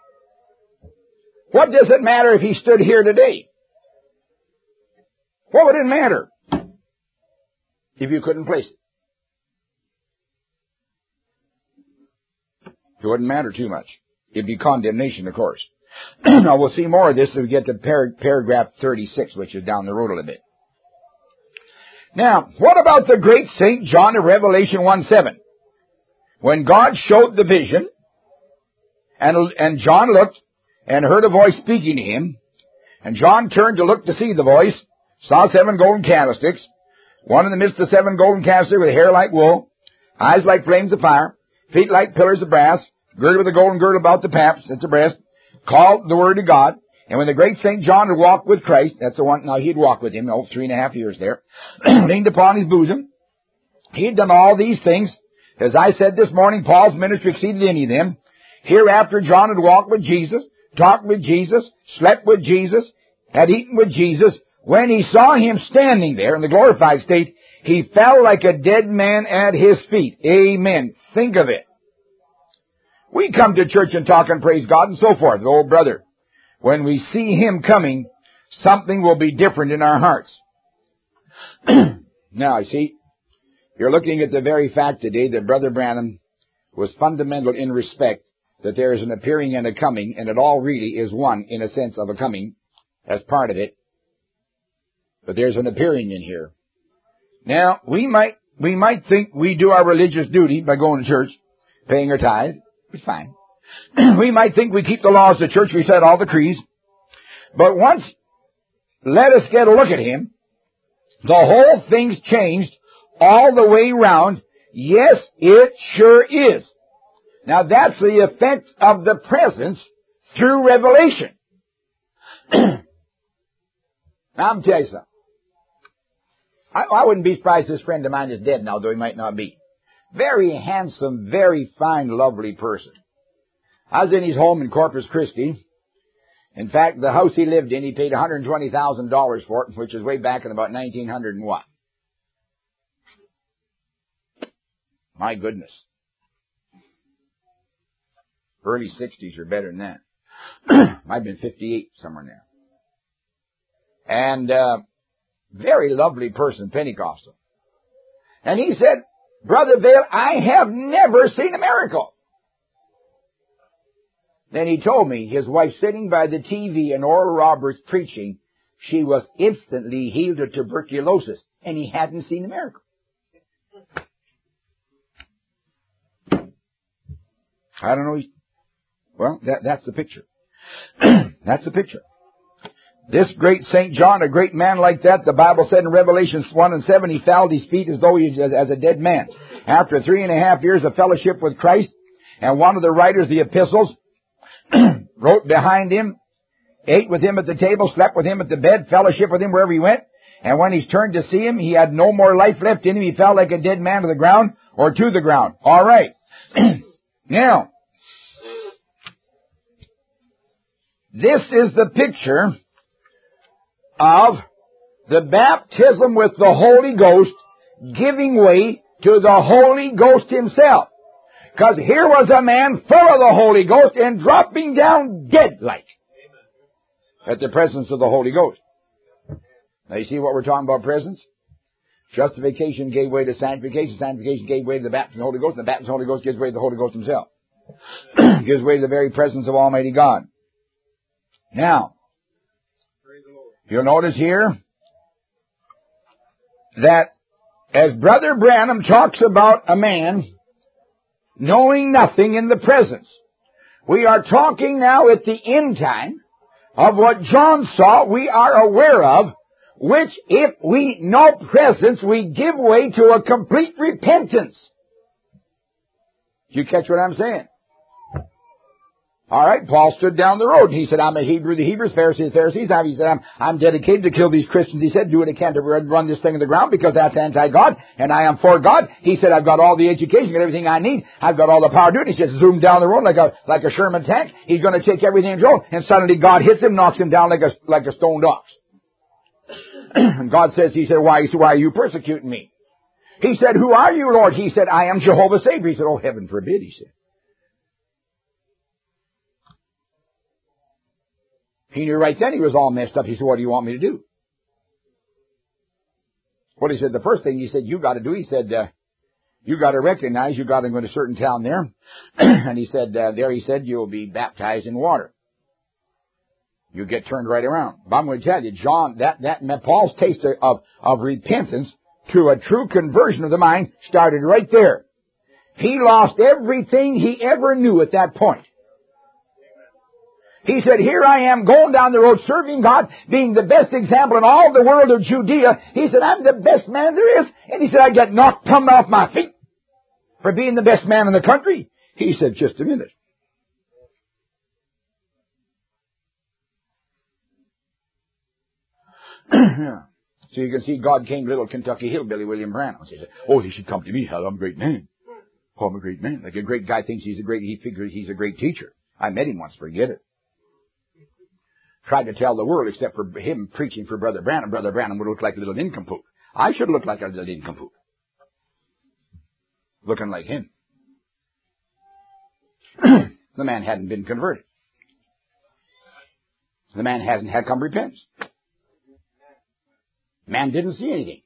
what does it matter if he stood here today? What would it matter if you couldn't place it? It wouldn't matter too much. It'd be condemnation, of course. Now, we'll see more of this as we get to par- paragraph thirty-six, which is down the road a little bit. Now, what about the great Saint John of Revelation one seven? When God showed the vision, and, and John looked and heard a voice speaking to him, and John turned to look to see the voice, saw seven golden candlesticks, one in the midst of seven golden candlesticks with hair like wool, eyes like flames of fire, feet like pillars of brass, girded with a golden girdle about the paps, that's the breast, called the Word of God. And when the great Saint John had walked with Christ, that's the one, now he'd walked with him, oh, three and a half years there, leaned upon his bosom. He had done all these things. As I said this morning, Paul's ministry exceeded any of them. Hereafter, John had walked with Jesus, talked with Jesus, slept with Jesus, had eaten with Jesus. When he saw him standing there in the glorified state, he fell like a dead man at his feet. Amen. Think of it. We come to church and talk and praise God and so forth. Oh, brother, when we see him coming, something will be different in our hearts. Now, I see, you're looking at the very fact today that Brother Branham was fundamental in respect that there is an appearing and a coming, and it all really is one in a sense of a coming as part of it. But there's an appearing in here. Now, we might, we might think we do our religious duty by going to church, paying our tithe. It's fine. We might think we keep the laws of the church, we said all the creeds. But once, let us get a look at him, the whole thing's changed all the way round. Yes, it sure is. Now that's the effect of the presence through revelation. Now I'm telling you something. I, I wouldn't be surprised this friend of mine is dead now, though he might not be. Very handsome, very fine, lovely person. I was in his home in Corpus Christi. In fact, the house he lived in, he paid one hundred twenty thousand dollars for it, which is way back in about nineteen hundred and what? My goodness. Early sixties or better than that. Might have been fifty-eight, somewhere in there. And, uh, very lovely person, Pentecostal. And he said, Brother Vail, I have never seen a miracle. Then he told me his wife sitting by the T V and Oral Roberts preaching, she was instantly healed of tuberculosis, and he hadn't seen a miracle. I don't know. Well, that, that's the picture. That's the picture. This great Saint John, a great man like that, the Bible said in Revelation one and seven, he fell at his feet as though he was as a dead man. After three and a half years of fellowship with Christ, and one of the writers of the epistles wrote behind him, ate with him at the table, slept with him at the bed, fellowship with him wherever he went, and when he's turned to see him, he had no more life left in him. He fell like a dead man to the ground, or to the ground. All right. Now, this is the picture of the baptism with the Holy Ghost giving way to the Holy Ghost himself. Because here was a man full of the Holy Ghost and dropping down dead-like at the presence of the Holy Ghost. Now you see what we're talking about, presence? Justification gave way to sanctification. Sanctification gave way to the baptism of the Holy Ghost. And the baptism of the Holy Ghost gives way to the Holy Ghost himself. Gives way to the very presence of Almighty God. Now, you'll notice here that as Brother Branham talks about a man knowing nothing in the presence, we are talking now at the end time of what John saw we are aware of, which if we know presence, we give way to a complete repentance. Do you catch what I'm saying? All right, Paul stood down the road, and he said, I'm a Hebrew, the Hebrews, Pharisees, Pharisees. He said, I'm, I'm dedicated to kill these Christians. He said, do what I can to run this thing in the ground, because that's anti-God, and I am for God. He said, I've got all the education, got everything I need. I've got all the power to do it. He just zoomed down the road like a, like a Sherman tank. He's going to take everything in control, and suddenly God hits him, knocks him down like a, like a stoned ox. And God says, he said, why, why are you persecuting me? He said, who are you, Lord? He said, I am Jehovah Savior. He said, oh, heaven forbid, he said. He knew right then he was all messed up. He said, what do you want me to do? What he said, the first thing he said, you got to do, he said, uh, you got to recognize you got to go to a certain town there. And he said, uh, there he said, you'll be baptized in water. You get turned right around. But I'm going to tell you, John, that, that, Paul's taste of, of repentance to a true conversion of the mind started right there. He lost everything he ever knew at that point. He said, here I am going down the road serving God, being the best example in all the world of Judea. He said, I'm the best man there is. And he said, I get knocked plumb off my feet for being the best man in the country. He said, just a minute. So you can see God came to little Kentucky hillbilly William Branham. He said, oh, he should come to me. Hell, I'm a great man. Oh, I'm a great man. Like a great guy thinks he's a great, he figures he's a great teacher. I met him once, forget it. Tried to tell the world, except for him preaching for Brother Branham. Brother Branham would look like a little nincompoop. I should look like a little nincompoop. Looking like him. The man hadn't been converted. The man hasn't had come repentance. Man didn't see anything.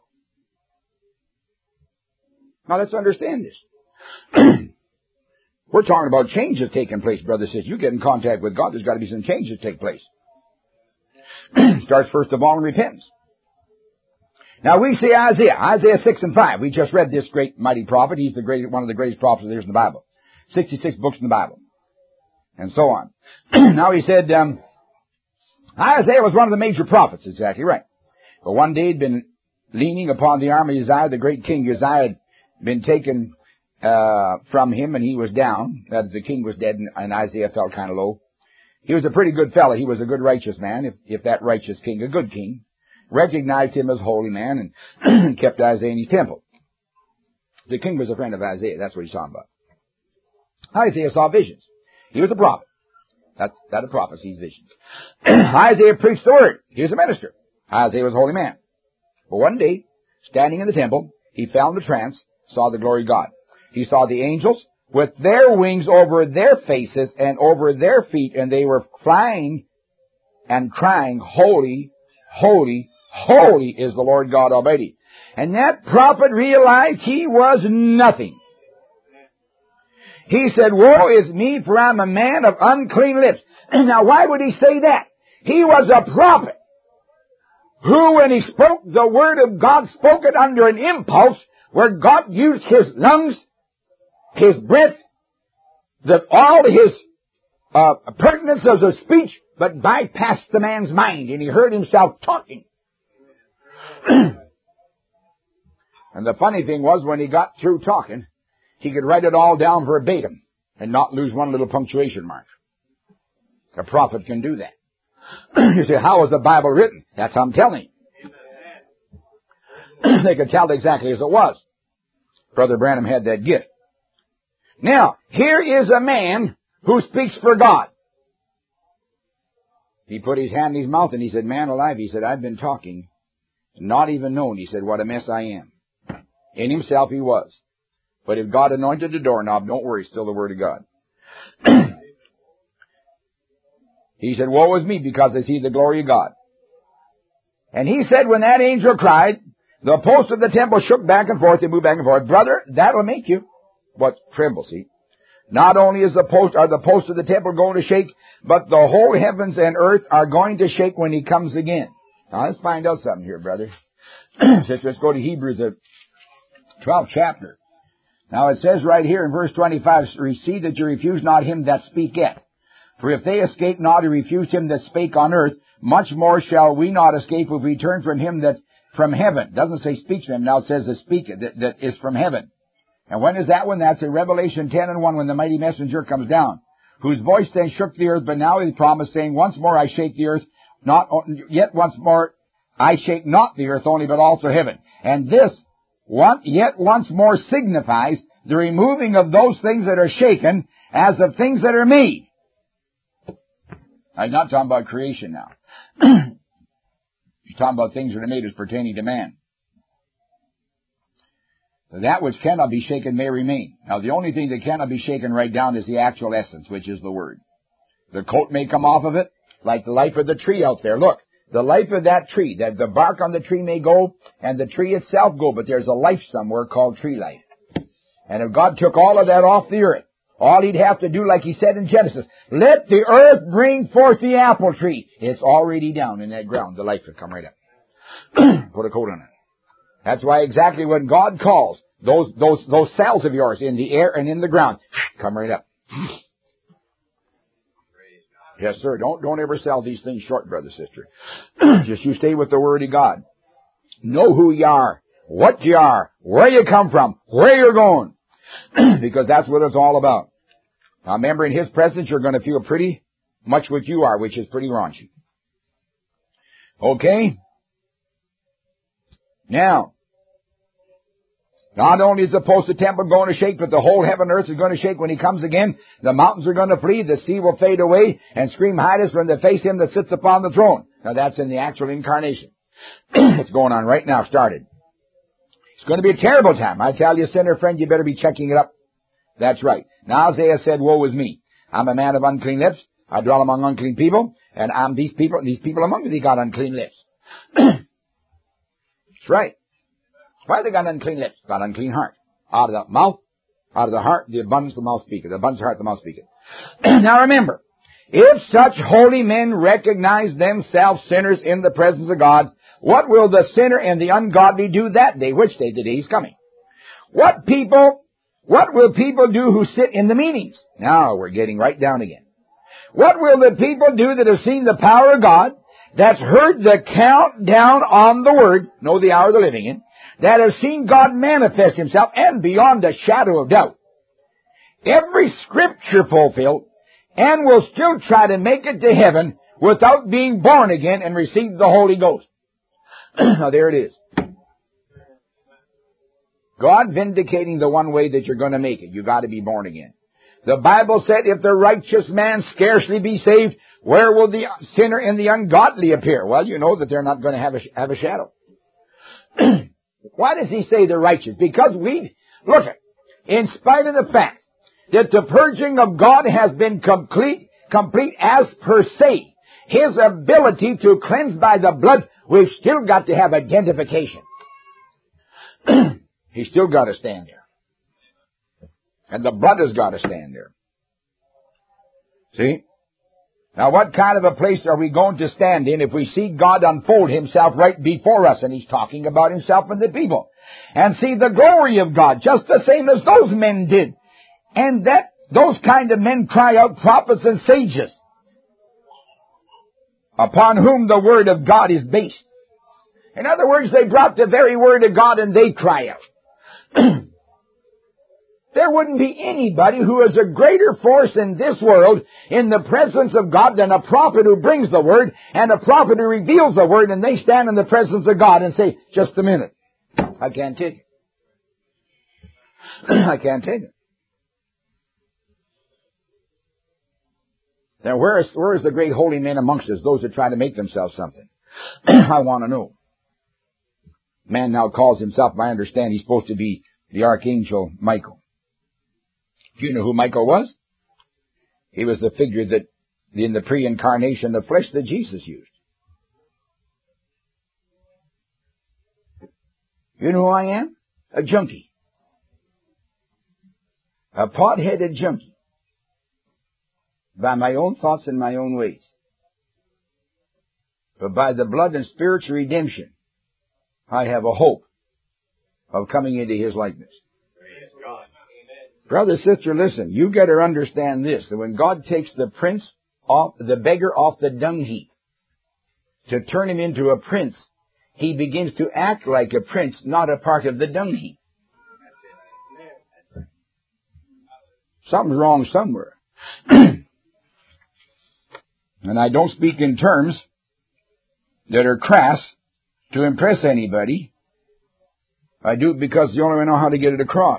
Now let's understand this. We're talking about changes taking place, brother says. You get in contact with God, there's got to be some changes take place. Starts first of all in repentance. Now we see Isaiah, Isaiah six and five. We just read this great mighty prophet. He's the great, one of the greatest prophets there is in the Bible. sixty-six books in the Bible. And so on. Now he said, um, Isaiah was one of the major prophets, exactly right. But one day he'd been leaning upon the arm of Uzziah, the great king. Uzziah had been taken uh from him, and he was down. That is, the king was dead, and, and Isaiah felt kind of low. He was a pretty good fellow. He was a good righteous man, if, if that righteous king, a good king, recognized him as a holy man and kept Isaiah in his temple. The king was a friend of Isaiah. That's what he's talking about. Isaiah saw visions. He was a prophet. That's that a prophecy's visions. Isaiah preached the word. He was a minister. Isaiah was a holy man. But one day, standing in the temple, he fell into trance, saw the glory of God. He saw the angels with their wings over their faces and over their feet, and they were flying and crying, holy, holy, holy is the Lord God Almighty. And that prophet realized he was nothing. He said, woe is me, for I'm a man of unclean lips. Now, why would he say that? He was a prophet who, when he spoke the word of God, spoke it under an impulse where God used his lungs, his breath, the, all his uh, pertinences of speech, but bypassed the man's mind, and he heard himself talking. And the funny thing was, when he got through talking, he could write it all down verbatim and not lose one little punctuation mark. A prophet can do that. You say, how is the Bible written? That's how I'm telling you. They could tell it exactly as it was. Brother Branham had that gift. Now, here is a man who speaks for God. He put his hand in his mouth and he said, man alive, he said, I've been talking, not even known, he said, what a mess I am. In himself he was. But if God anointed the doorknob, don't worry, still the word of God. He said, woe is me, because I see the glory of God. And he said, when that angel cried, the posts of the temple shook back and forth, they moved back and forth. Brother, that'll make you what tremble, see. Not only is the post, are the posts of the temple going to shake, but the whole heavens and earth are going to shake when he comes again. Now let's find out something here, brother. Let's go to Hebrews, the twelfth chapter. Now it says right here in verse twenty-five, see that you refuse not him that speaketh. For if they escape not who refused him that spake on earth, much more shall we not escape if we turn from him that from heaven. It doesn't say speaks from him, now it says that speak that, that is from heaven. And when is that one? That's in Revelation ten and one, when the mighty messenger comes down, whose voice then shook the earth, but now he promised, saying, once more I shake the earth, not yet once more I shake not the earth only, but also heaven. And this one, yet once more signifies the removing of those things that are shaken as of things that are made. I'm not talking about creation now. He's talking about things that are made as pertaining to man. That which cannot be shaken may remain. Now, the only thing that cannot be shaken right down is the actual essence, which is the Word. The coat may come off of it, like the life of the tree out there. Look, the life of that tree, that the bark on the tree may go, and the tree itself go, but there's a life somewhere called tree life. And if God took all of that off the earth, all He'd have to do, like He said in Genesis, let the earth bring forth the apple tree. It's already down in that ground. The life would come right up. Put a coat on it. That's why exactly when God calls, those, those, those cells of yours in the air and in the ground, come right up. Yes, sir. Don't, don't ever sell these things short, brother, sister. Just you stay with the Word of God. Know who you are, what you are, where you come from, where you're going. Because that's what it's all about. Now remember, in His presence, you're going to feel pretty much what you are, which is pretty raunchy. Okay? Now, not only is the posted temple going to shake, but the whole heaven and earth is going to shake when He comes again. The mountains are going to flee, the sea will fade away, and scream hide us when they face Him that sits upon the throne. Now that's in the actual incarnation. It's going on right now, started. It's going to be a terrible time. I tell you, sinner friend, you better be checking it up. That's right. Now Isaiah said, woe is me. I'm a man of unclean lips. I dwell among unclean people, and I'm these people, and these people among me, they got unclean lips. That's right. Why they got unclean lips? Got unclean heart. Out of the mouth, out of the heart, the abundance the mouth speaketh. The abundance of the heart, the mouth speaketh. Now remember, if such holy men recognize themselves sinners in the presence of God, what will the sinner and the ungodly do that day? Which day? The day He's coming. What people, what will people do who sit in the meetings? Now we're getting right down again. What will the people do that have seen the power of God, that's heard the countdown on the Word, know the hour they're living in, that have seen God manifest Himself, and beyond a shadow of doubt, every Scripture fulfilled, and will still try to make it to heaven without being born again and receive the Holy Ghost? Now there it is. God vindicating the one way that you're going to make it. You got to be born again. The Bible said, if the righteous man scarcely be saved, where will the sinner and the ungodly appear? Well, you know that they're not going to have a, have a shadow. Why does He say the righteous? Because we, look at, in spite of the fact that the purging of God has been complete, complete as per se, His ability to cleanse by the blood, we've still got to have identification. He's still got to stand there. And the blood has got to stand there. See? Now what kind of a place are we going to stand in if we see God unfold Himself right before us? And He's talking about Himself and the people. And see the glory of God, just the same as those men did. And that those kind of men cry out, prophets and sages, upon whom the Word of God is based. In other words, they brought the very Word of God and they cry out. There wouldn't be anybody who is a greater force in this world in the presence of God than a prophet who brings the Word and a prophet who reveals the Word, and they stand in the presence of God and say, just a minute, I can't take it. I can't take it. Now where is, where is the great holy men amongst us, those that try to make themselves something? I want to know. Man now calls himself, I understand he's supposed to be the Archangel Michael. Do you know who Michael was? He was the figure that in the pre-incarnation of flesh that Jesus used. You know who I am? A junkie. A pot-headed junkie. By my own thoughts and my own ways. But by the blood and spiritual redemption, I have a hope of coming into His likeness. Brother, sister, listen, you got to understand this, that when God takes the prince off, the beggar off the dung heap to turn him into a prince, he begins to act like a prince, not a part of the dung heap. Something's wrong somewhere. And I don't speak in terms that are crass to impress anybody. I do it because the only way I know how to get it across.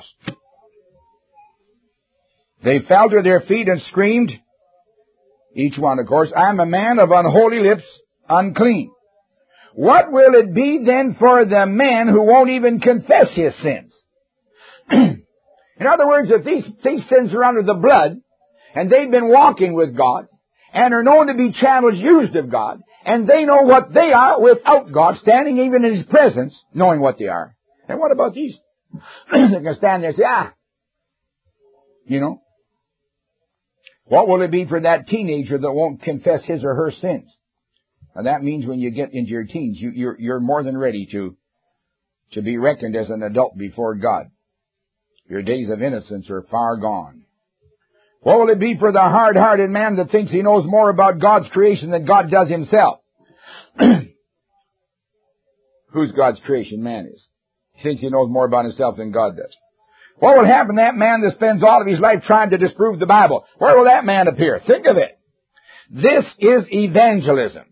They fell to their feet and screamed, each one, of course, I'm a man of unholy lips, unclean. What will it be then for the man who won't even confess his sins? In other words, if these, these sins are under the blood, and they've been walking with God, and are known to be channels used of God, and they know what they are without God, standing even in His presence, knowing what they are. And what about these? They can stand there and say, ah, you know. What will it be for that teenager that won't confess his or her sins? And that means when you get into your teens, you, you're, you're more than ready to, to be reckoned as an adult before God. Your days of innocence are far gone. What will it be for the hard-hearted man that thinks he knows more about God's creation than God does himself? Who's God's creation? Man is. He thinks he knows more about himself than God does. What will happen to that man that spends all of his life trying to disprove the Bible? Where will that man appear? Think of it. This is evangelism.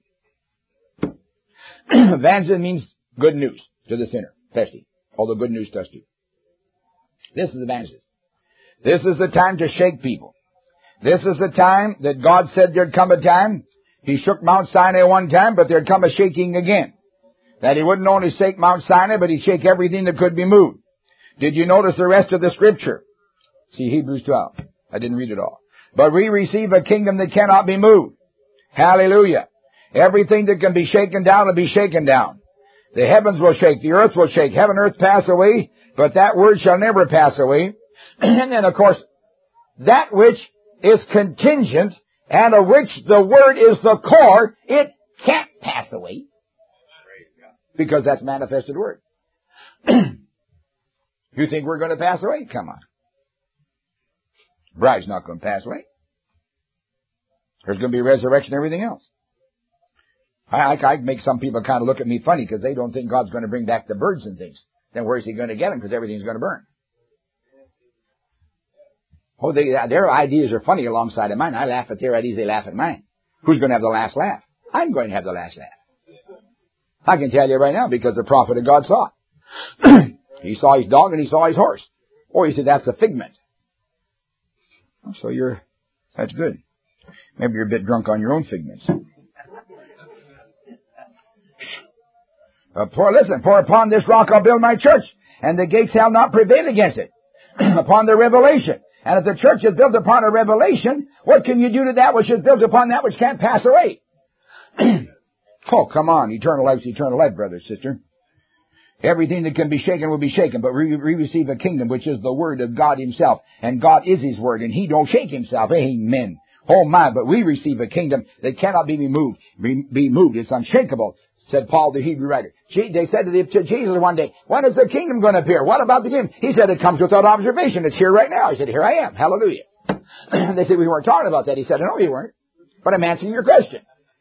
Evangelism means good news to the sinner, especially. Although good news to us too. This is evangelism. This is the time to shake people. This is the time that God said there'd come a time. He shook Mount Sinai one time, but there'd come a shaking again. That He wouldn't only shake Mount Sinai, but He'd shake everything that could be moved. Did you notice the rest of the Scripture? See Hebrews twelve. I didn't read it all. But we receive a kingdom that cannot be moved. Hallelujah. Everything that can be shaken down will be shaken down. The heavens will shake. The earth will shake. Heaven and earth pass away, but that word shall never pass away. And then, of course, that which is contingent and of which the word is the core, it can't pass away. Because that's manifested word. You think we're going to pass away? Come on. Bride's not going to pass away. There's going to be resurrection and everything else. I, I, I make some people kind of look at me funny because they don't think God's going to bring back the birds and things. Then where's He going to get them? Because everything's going to burn. Oh, they, their ideas are funny alongside of mine. I laugh at their ideas, they laugh at mine. Who's going to have the last laugh? I'm going to have the last laugh. I can tell you right now because the prophet of God saw it. He saw his dog and he saw his horse. Or he said, that's a figment. So you're, that's good. Maybe you're a bit drunk on your own figments. Uh, pour, listen, for upon this rock I'll build my church, and the gates shall not prevail against it. Upon the revelation. And if the church is built upon a revelation, what can you do to that which is built upon that which can't pass away? Oh, come on. Eternal life's eternal life, brother, sister. Everything that can be shaken will be shaken, but we, we receive a kingdom which is the word of God Himself. And God is His word, and He don't shake Himself. Amen. Oh my, but we receive a kingdom that cannot be moved. Be, be moved. It's unshakable, said Paul, the Hebrew writer. They said to, the, to Jesus one day, when is the kingdom going to appear? What about the kingdom? He said, it comes without observation. It's here right now. He said, here I am. Hallelujah. They said, we weren't talking about that. He said, no, you weren't. But I'm answering your question.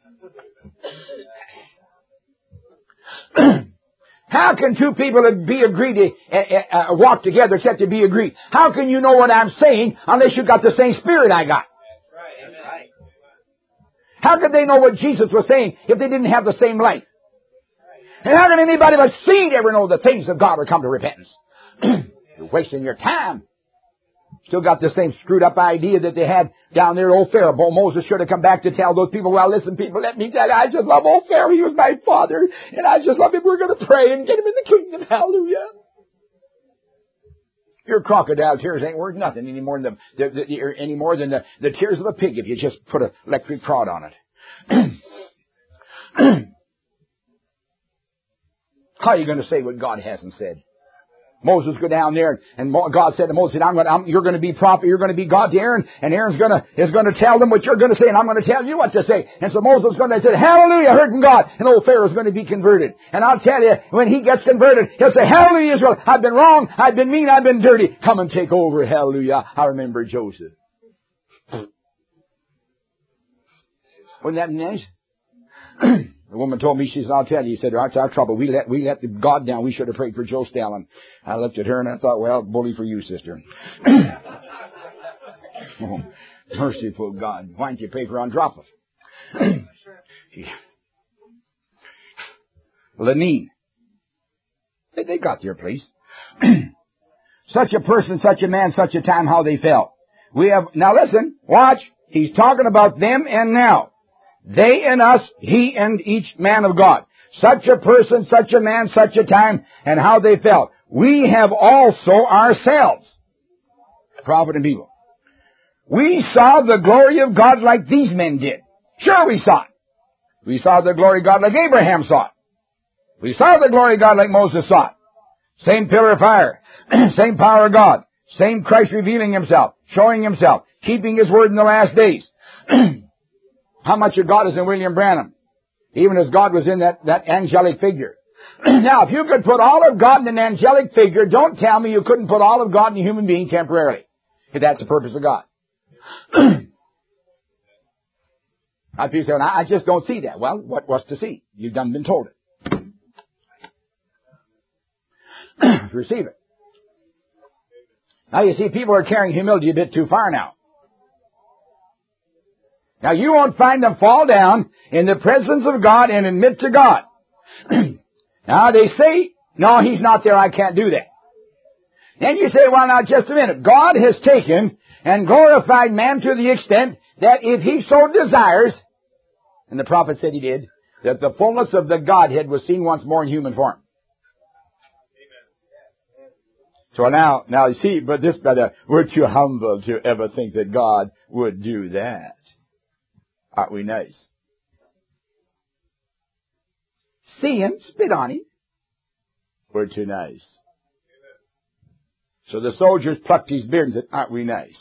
How can two people be agreed to uh, uh, walk together except to be agreed? How can you know what I'm saying unless you've got the same spirit I got? How could they know what Jesus was saying if they didn't have the same life? And how can anybody that's seen ever know the things of God will come to repentance? You're wasting your time. Still got the same screwed up idea that they had down there at Old Pharaoh. Moses should have come back to tell those people, well, listen, people, let me tell you, I just love Old Pharaoh. He was my father, and I just love him. We're going to pray and get him in the kingdom. Hallelujah. Your crocodile tears ain't worth nothing any more than the, the, the, any more than the, the tears of a pig if you just put an electric prod on it. How are you going to say what God hasn't said? Moses go down there, and God said to Moses, I'm going to, I'm, "You're going to be prophet. You're going to be God to Aaron, and Aaron's going to is going to tell them what you're going to say, and I'm going to tell you what to say." And so Moses is going to say, "Hallelujah, I heard from God," and old Pharaoh's going to be converted. And I'll tell you, when he gets converted, he'll say, "Hallelujah, Israel! I've been wrong. I've been mean. I've been dirty. Come and take over. Hallelujah! I remember Joseph." Wasn't that nice? The woman told me, she said, I'll tell you, he said, that's our trouble. We let, we let the God down. We should have prayed for Joe Stalin. I looked at her and I thought, well, bully for you, sister. Oh, merciful God. Why don't you pray for Andropov? Lenin. They, they got their place. Such a person, such a man, such a time, how they felt. We have, now listen, watch. He's talking about them and now. They and us, he and each man of God. Such a person, such a man, such a time, and how they felt. we have also ourselves, prophet and people. We saw the glory of God like these men did. Sure we saw it. We saw the glory of God like Abraham saw it. We saw the glory of God like Moses saw it. Same pillar of fire. Same power of God. Same Christ revealing Himself, showing Himself, keeping His word in the last days. How much of God is in William Branham? Even as God was in that, that angelic figure. Now, if you could put all of God in an angelic figure, don't tell me you couldn't put all of God in a human being temporarily. If that's the purpose of God. I people say, I just don't see that. Well, what was to see? You've done been told it. Receive it. Now you see, people are carrying humility a bit too far now. Now you won't find them fall down in the presence of God and admit to God. Now they say, no, He's not there, I can't do that. Then you say, well, now just a minute. God has taken and glorified man to the extent that if He so desires, and the prophet said He did, that the fullness of the Godhead was seen once more in human form. So now, now you see, but this brother, we're too humble to ever think that God would do that. Aren't we nice? See Him, spit on Him. We're too nice. So the soldiers plucked his beard and said, aren't we nice?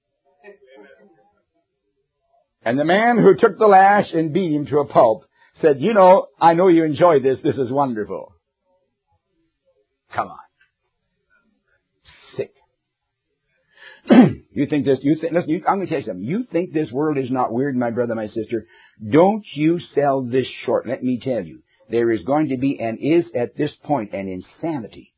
And the man who took the lash and beat him to a pulp said, you know, I know you enjoy this. This is wonderful. Come on. Sick. You think this, you think, listen, you, I'm going to tell you something. You think this world is not weird, my brother, my sister? Don't you sell this short. Let me tell you. There is going to be and is at this point an insanity.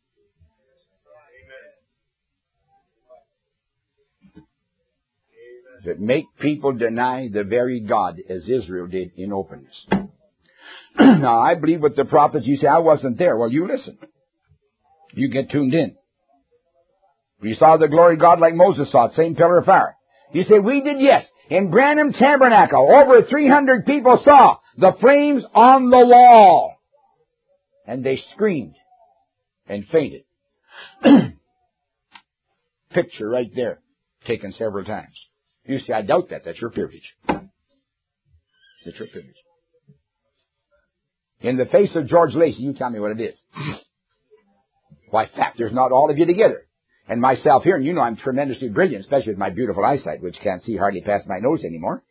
That make people deny the very God as Israel did in openness. Now, I believe what the prophets, you say, I wasn't there. Well, you listen. You get tuned in. We saw the glory of God like Moses saw it, same pillar of fire. You say, we did, yes. In Branham Tabernacle, over three hundred people saw the flames on the wall. And they screamed and fainted. Picture right there, taken several times. You see, I doubt that. That's your privilege. That's your privilege. In the face of George Lacey, you tell me what it is. Why, fact, there's not all of you together. And myself here, and you know I'm tremendously brilliant, especially with my beautiful eyesight, which can't see hardly past my nose anymore.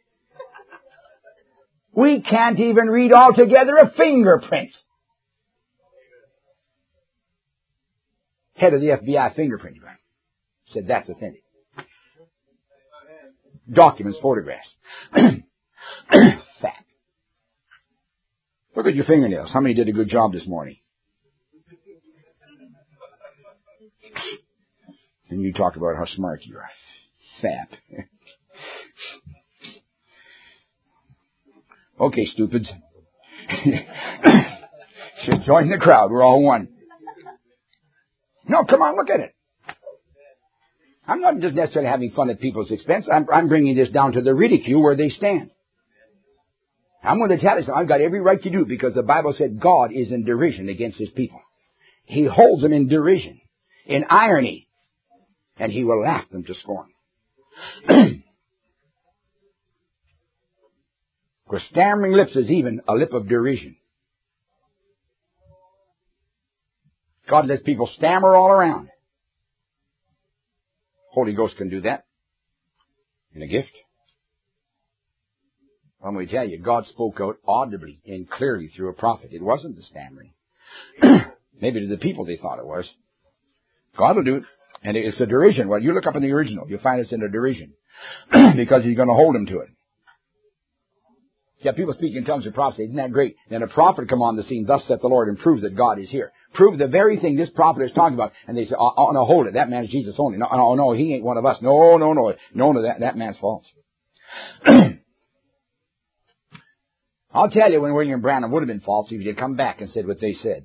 We can't even read altogether a fingerprint. Head of the F B I fingerprint said that's authentic. Documents, photographs. Fact. Look at your fingernails. How many did a good job this morning? And you talk about how smart you are. Fat. Okay, stupids. Should join the crowd. We're all one. No, come on, look at it. I'm not just necessarily having fun at people's expense. I'm, I'm bringing this down to the ridicule where they stand. I'm going to tell you something. I've got every right to do it because the Bible said God is in derision against His people. He holds them in derision, in irony, and He will laugh them to scorn. For stammering lips is even a lip of derision. God lets people stammer all around. Holy Ghost can do that in a gift. Let me tell you, God spoke out audibly and clearly through a prophet. It wasn't the stammering. Maybe to the people they thought it was. God will do it. And it's a derision. Well, you look up in the original. You'll find it's in a derision. Because He's going to hold them to it. Yeah, people speak in tongues of prophecy. Isn't that great? Then a prophet come on the scene, thus saith the Lord, and prove that God is here. Prove the very thing this prophet is talking about. And they say, oh, oh no, hold it. That man's Jesus only. No, no, no, he ain't one of us. No, no, no. No, no, that, that man's false. I'll tell you when William Branham would have been false if he had come back and said what they said.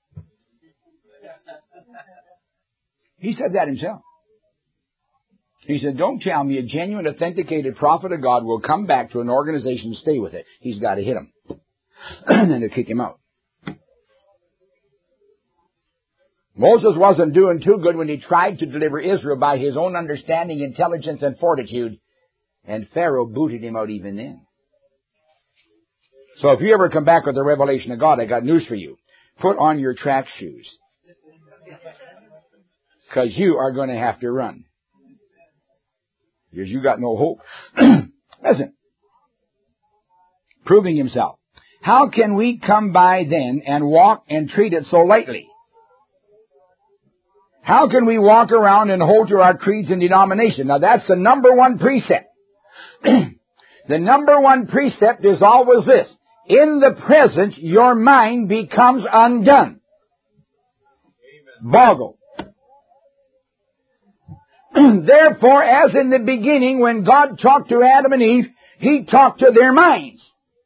He said that himself. He said, don't tell me a genuine, authenticated prophet of God will come back to an organization and stay with it. He's got to hit him. And then they'll kick him out. Moses wasn't doing too good when he tried to deliver Israel by his own understanding, intelligence, and fortitude, and Pharaoh booted him out even then. So if you ever come back with the revelation of God, I got news for you. Put on your track shoes. Because you are going to have to run. Because you got no hope. Listen. Proving himself. How can we come by then and walk and treat it so lightly? How can we walk around and hold to our creeds and denomination? Now that's the number one precept. The number one precept is always this. In the present, your mind becomes undone. Boggled. Therefore, as in the beginning, when God talked to Adam and Eve, He talked to their minds.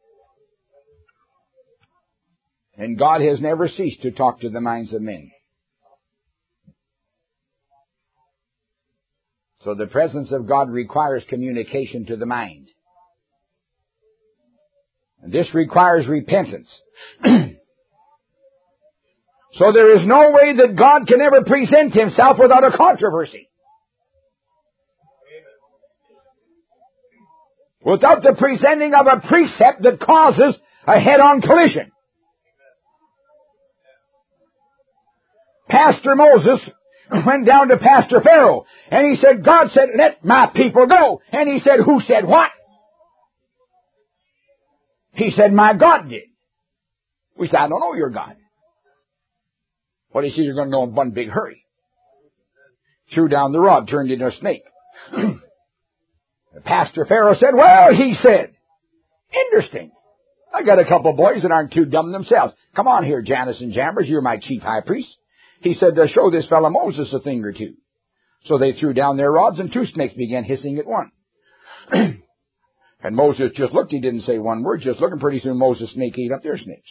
And God has never ceased to talk to the minds of men. So the presence of God requires communication to the mind. And this requires repentance. So there is no way that God can ever present Himself without a controversy. Without the presenting of a precept that causes a head-on collision. Pastor Moses went down to Pastor Pharaoh, and he said, God said, let my people go. And he said, who said what? He said, my God did. We said, I don't know your God. Well, he said, you're going to know in one big hurry. Threw down the rod, turned into a snake. Pastor Pharaoh said, well, he said, interesting. I got a couple of boys that aren't too dumb themselves. Come on here, Jannes and Jambres, you're my chief high priest. He said, to show this fellow Moses a thing or two. So they threw down their rods, and two snakes began hissing at one. And Moses just looked. He didn't say one word. Just looking. Pretty soon Moses' snake ate up their snakes.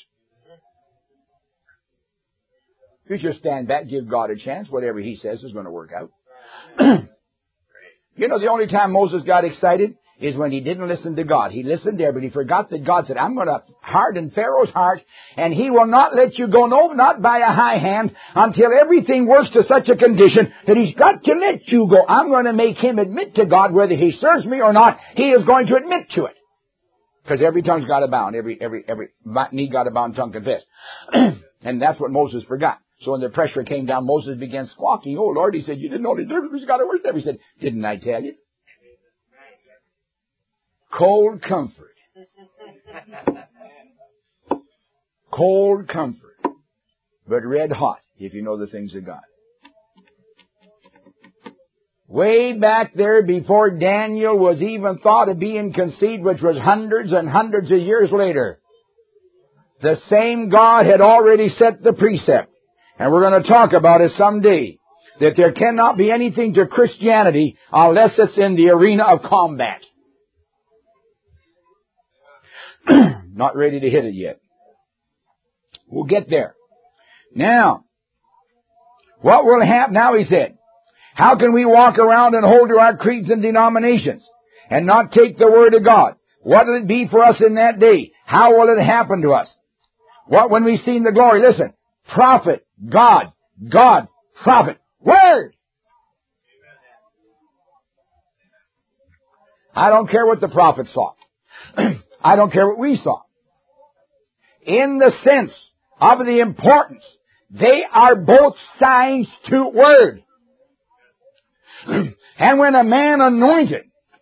You just stand back, give God a chance. Whatever He says is going to work out. You know, the only time Moses got excited is when he didn't listen to God. He listened there, but he forgot that God said, I'm going to harden Pharaoh's heart, and he will not let you go, no, not by a high hand, until everything works to such a condition that he's got to let you go. I'm going to make him admit to God whether he serves me or not. He is going to admit to it. Because every tongue's got to bound, every, every, every knee got to bound, tongue confess. And that's what Moses forgot. So when the pressure came down, Moses began squawking. Oh, Lord, he said, you didn't know the difference. He's got to worship. He said, didn't I tell you? Cold comfort. Cold comfort. But red hot, if you know the things of God. Way back there before Daniel was even thought of being conceived, which was hundreds and hundreds of years later, the same God had already set the precept. And we're going to talk about it someday. That there cannot be anything to Christianity unless it's in the arena of combat. Not ready to hit it yet. We'll get there. Now, what will happen now, he said, how can we walk around and hold to our creeds and denominations and not take the Word of God? What will it be for us in that day? How will it happen to us? What when we've seen the glory? Listen, prophet, God, God, prophet, Word. I don't care what the prophet saw. I don't care what we saw. In the sense of the importance, they are both signs to Word. And when a man anointed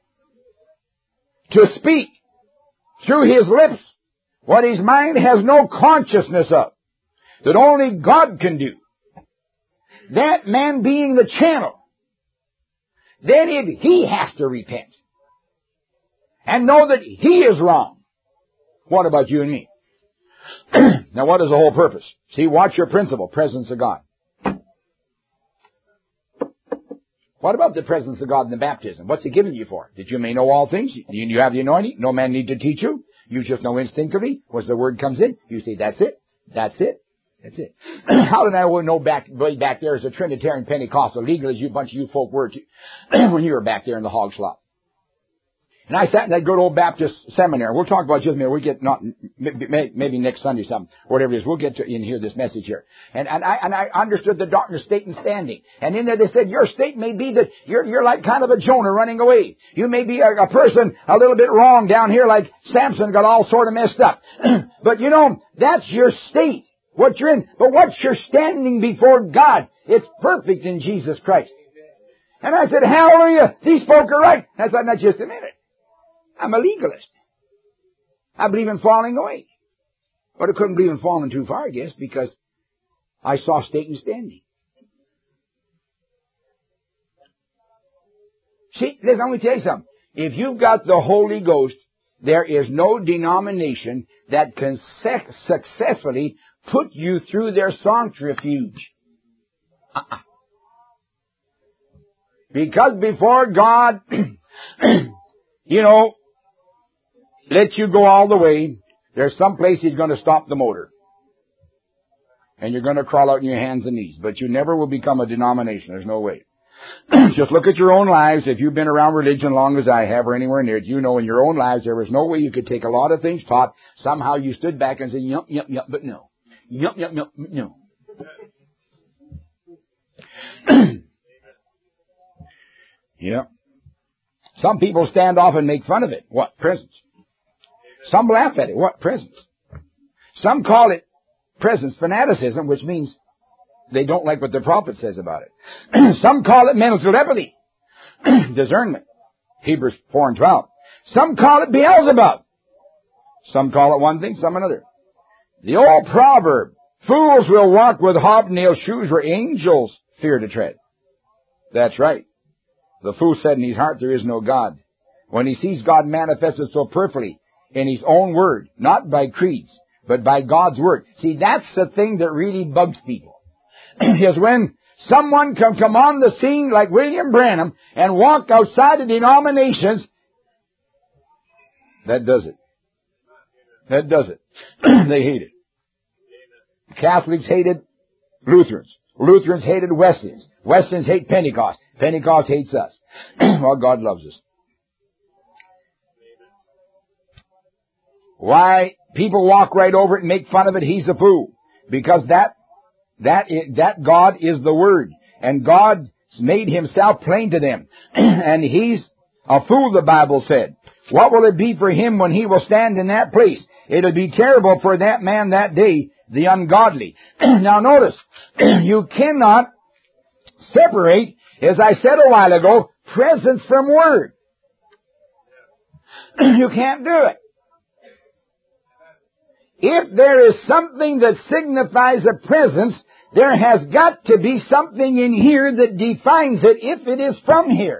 to speak through his lips what his mind has no consciousness of, that only God can do, that man being the channel, then it, he has to repent and know that he is wrong. What about you and me? Now, what is the whole purpose? See, watch your principle, presence of God. What about the presence of God in the baptism? What's He giving you for? That you may know all things? You have the anointing? No man need to teach you? You just know instinctively? Once the Word comes in, you say, that's it, that's it, that's it. How did I know back, way back there as a Trinitarian Pentecostal, legal as you bunch of you folk were to, when you were back there in the hog slop? And I sat in that good old Baptist seminary. We'll talk about just a minute. We'll get not maybe next Sunday something, whatever it is. We'll get to in here this message here. And and I and I understood the doctrine of state and standing. And in there they said your state may be that you're you're like kind of a Jonah running away. You may be a, a person a little bit wrong down here, like Samson got all sort of messed up. But you know that's your state, what you're in. But what's your standing before God? It's perfect in Jesus Christ. And I said, hallelujah, these folk are right. I said, now just a minute. I'm a legalist. I believe in falling away. But I couldn't believe in falling too far, I guess, because I saw state and standing. See, listen, I'm going to tell you something. If you've got the Holy Ghost, there is no denomination that can successfully put you through their centrifuge. Uh-uh. Because before God, you know, let you go all the way, there's some place He's going to stop the motor. And you're going to crawl out on your hands and knees. But you never will become a denomination. There's no way. Just look at your own lives. If you've been around religion long as I have or anywhere near it, you know in your own lives there was no way you could take a lot of things taught. Somehow you stood back and said, yup, yup, yup, but no. Yup, yup, yup, no. Yeah. Some people stand off and make fun of it. What? Presence. Some laugh at it. What? Presence. Some call it presence fanaticism, which means they don't like what the prophet says about it. Some call it mental telepathy. Discernment. Hebrews four and twelve. Some call it Beelzebub. Some call it one thing, some another. The old proverb, fools will walk with hobnail shoes where angels fear to tread. That's right. The fool said in his heart, there is no God. When he sees God manifested so perfectly in His own word, not by creeds, but by God's word. See, that's the thing that really bugs people. Is when someone can come on the scene like William Branham and walk outside the denominations. That does it. That does it. They hate it. Catholics hated Lutherans. Lutherans hated Wesleyans. Wesleyans hate Pentecost. Pentecost hates us. Well, God loves us. Why people walk right over it and make fun of it? He's a fool. Because that, that, is, that God is the Word. And God made Himself plain to them. And He's a fool, the Bible said. What will it be for him when he will stand in that place? It'll be terrible for that man that day, the ungodly. Now notice, you cannot separate, as I said a while ago, presence from word. You can't do it. If there is something that signifies a presence, there has got to be something in here that defines it if it is from here.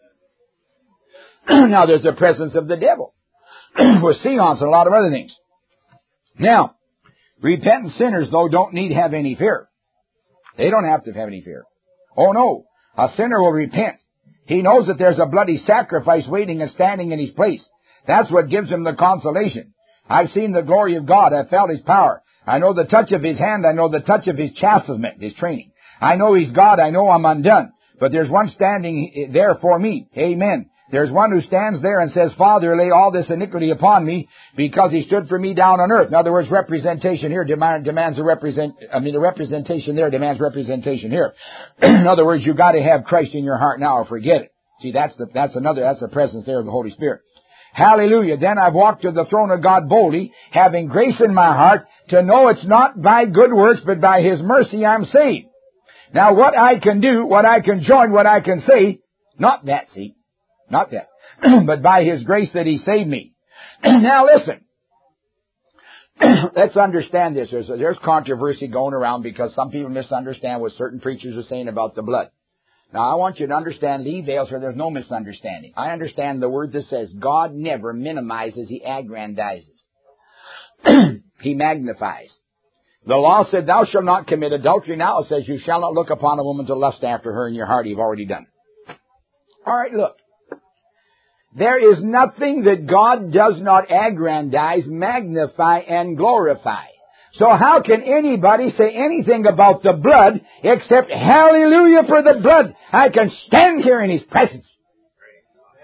Now, there's the presence of the devil with seance and a lot of other things. Now, repentant sinners, though, don't need to have any fear. They don't have to have any fear. Oh, no. A sinner will repent. He knows that there's a bloody sacrifice waiting and standing in his place. That's what gives him the consolation. I've seen the glory of God. I've felt His power. I know the touch of His hand. I know the touch of His chastisement, His training. I know He's God. I know I'm undone. But there's one standing there for me. Amen. There's one who stands there and says, Father, lay all this iniquity upon me because He stood for me down on earth. In other words, representation here demand, demands a represent, I mean, the representation there demands representation here. In other words, you've got to have Christ in your heart now or forget it. See, that's the, that's another, that's the presence there of the Holy Spirit. Hallelujah. Then I've walked to the throne of God boldly, having grace in my heart to know it's not by good works, but by His mercy I'm saved. Now what I can do, what I can join, what I can say, not that, see. Not that. But by His grace that He saved me. Now listen. Let's understand this. There's, there's controversy going around because some people misunderstand what certain preachers are saying about the blood. Now I want you to understand, Lee Vale, so there's no misunderstanding. I understand the word that says God never minimizes, He aggrandizes. He magnifies. The law said, thou shalt not commit adultery. Now it says, you shall not look upon a woman to lust after her in your heart. You've already done it. All right, look. There is nothing that God does not aggrandize, magnify, and glorify. So how can anybody say anything about the blood except hallelujah for the blood? I can stand here in His presence.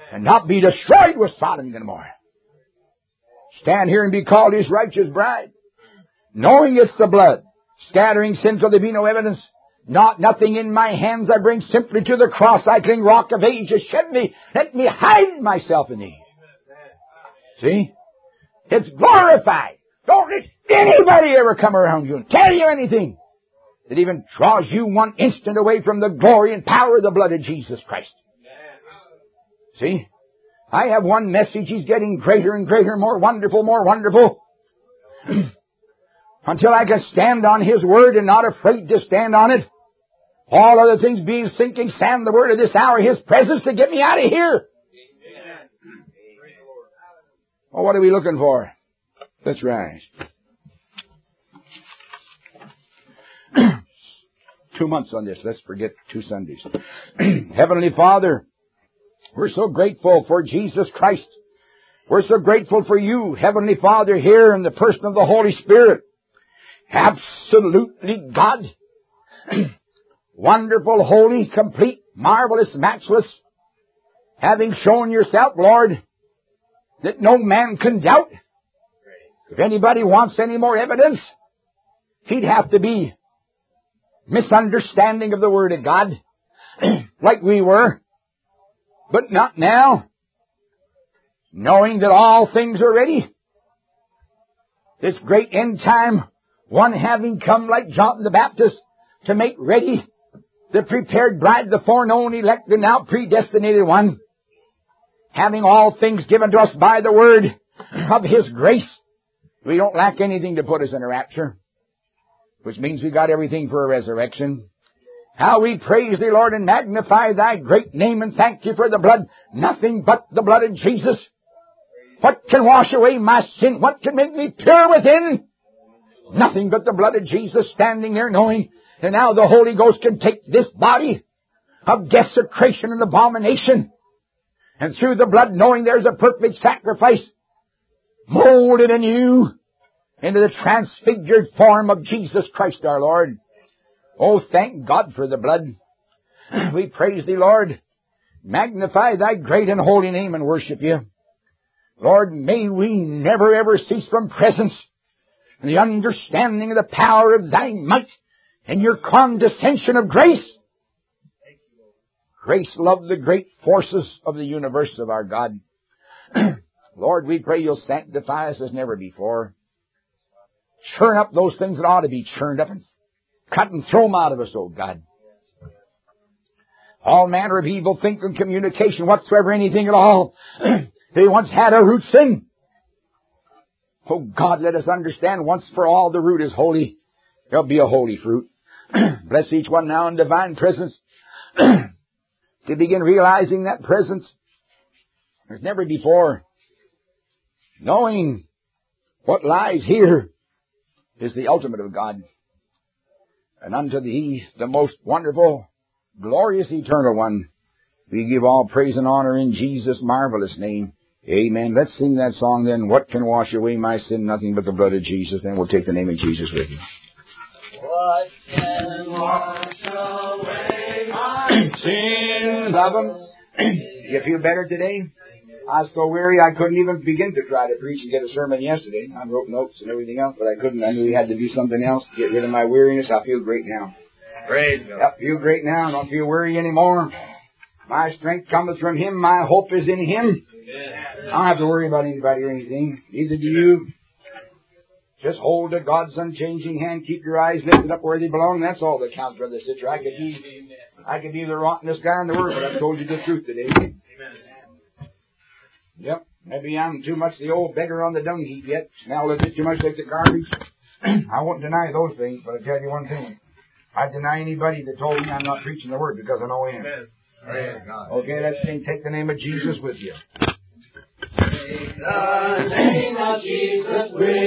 and not be destroyed with Sodom and Gomorrah. Stand here and be called His righteous bride, knowing it's the blood, scattering sin till there be no evidence. Not nothing in my hands I bring, simply to the cross I cling. Rock of ages, shed me, let me hide myself in Thee. See? It's glorified. Don't let anybody ever come around you and tell you anything that even draws you one instant away from the glory and power of the blood of Jesus Christ. See? I have one message. He's getting greater and greater, more wonderful, more wonderful. Until I can stand on His Word and not afraid to stand on it. All other things being sinking sand, the word of this hour, His presence to get me out of here. Well, what are we looking for? Let's rise. Two months on this. Let's forget two Sundays. Heavenly Father, we're so grateful for Jesus Christ. We're so grateful for You, Heavenly Father, here in the person of the Holy Spirit. Absolutely God. Wonderful, holy, complete, marvelous, matchless. Having shown Yourself, Lord, that no man can doubt. If anybody wants any more evidence, he'd have to be misunderstanding of the Word of God, like we were. But not now. Knowing that all things are ready. This great end time, one having come like John the Baptist to make ready the prepared bride, the foreknown, elect, and now predestinated one. Having all things given to us by the word of His grace. We don't lack anything to put us in a rapture. Which means we got everything for a resurrection. How we praise Thee, Lord, and magnify Thy great name, and thank You for the blood. Nothing but the blood of Jesus. What can wash away my sin? What can make me pure within? Nothing but the blood of Jesus, standing there knowing that now the Holy Ghost can take this body of desecration and abomination, and through the blood, knowing there's a perfect sacrifice, mold it anew into the transfigured form of Jesus Christ our Lord. Oh, thank God for the blood. We praise Thee, Lord. Magnify Thy great and holy name and worship You. Lord, may we never ever cease from presence and the understanding of the power of Thy might and Your condescension of grace. Grace, love, the great forces of the universe of our God. Lord, we pray You'll sanctify us as never before. Churn up those things that ought to be churned up and cut and throw them out of us, oh God. All manner of evil thinking, communication, whatsoever, anything at all, they once had a root sin. Oh God, let us understand once for all the root is holy. There'll be a holy fruit. Bless each one now in divine presence to begin realizing that presence as never before. Knowing what lies here is the ultimate of God. And unto Thee, the most wonderful, glorious, eternal one, we give all praise and honor in Jesus' marvelous name. Amen. Let's sing that song then. What can wash away my sin? Nothing but the blood of Jesus. Then we'll take the name of Jesus with you. What can wash away my sins of them? You feel better today? I was so weary I couldn't even begin to try to preach and get a sermon yesterday. I wrote notes and everything else, but I couldn't. I knew we had to do something else to get rid of my weariness. I feel great now. Praise God. I feel great now. I don't feel weary anymore. My strength cometh from Him. My hope is in Him. I don't have to worry about anybody or anything. Neither do you. Just hold to God's unchanging hand. Keep your eyes lifted up where they belong. That's all that counts, Brother Sister. I could be, I could be the rottenest guy in the world, but I've told you the truth today. Yep. Maybe I'm too much the old beggar on the dung heap yet. Smell a bit too much like the garbage. I won't deny those things, but I'll tell you one thing. I'd deny anybody that told me I'm not preaching the Word because I know Him. Okay, let's sing Take the Name of Jesus with you. Take the name of Jesus with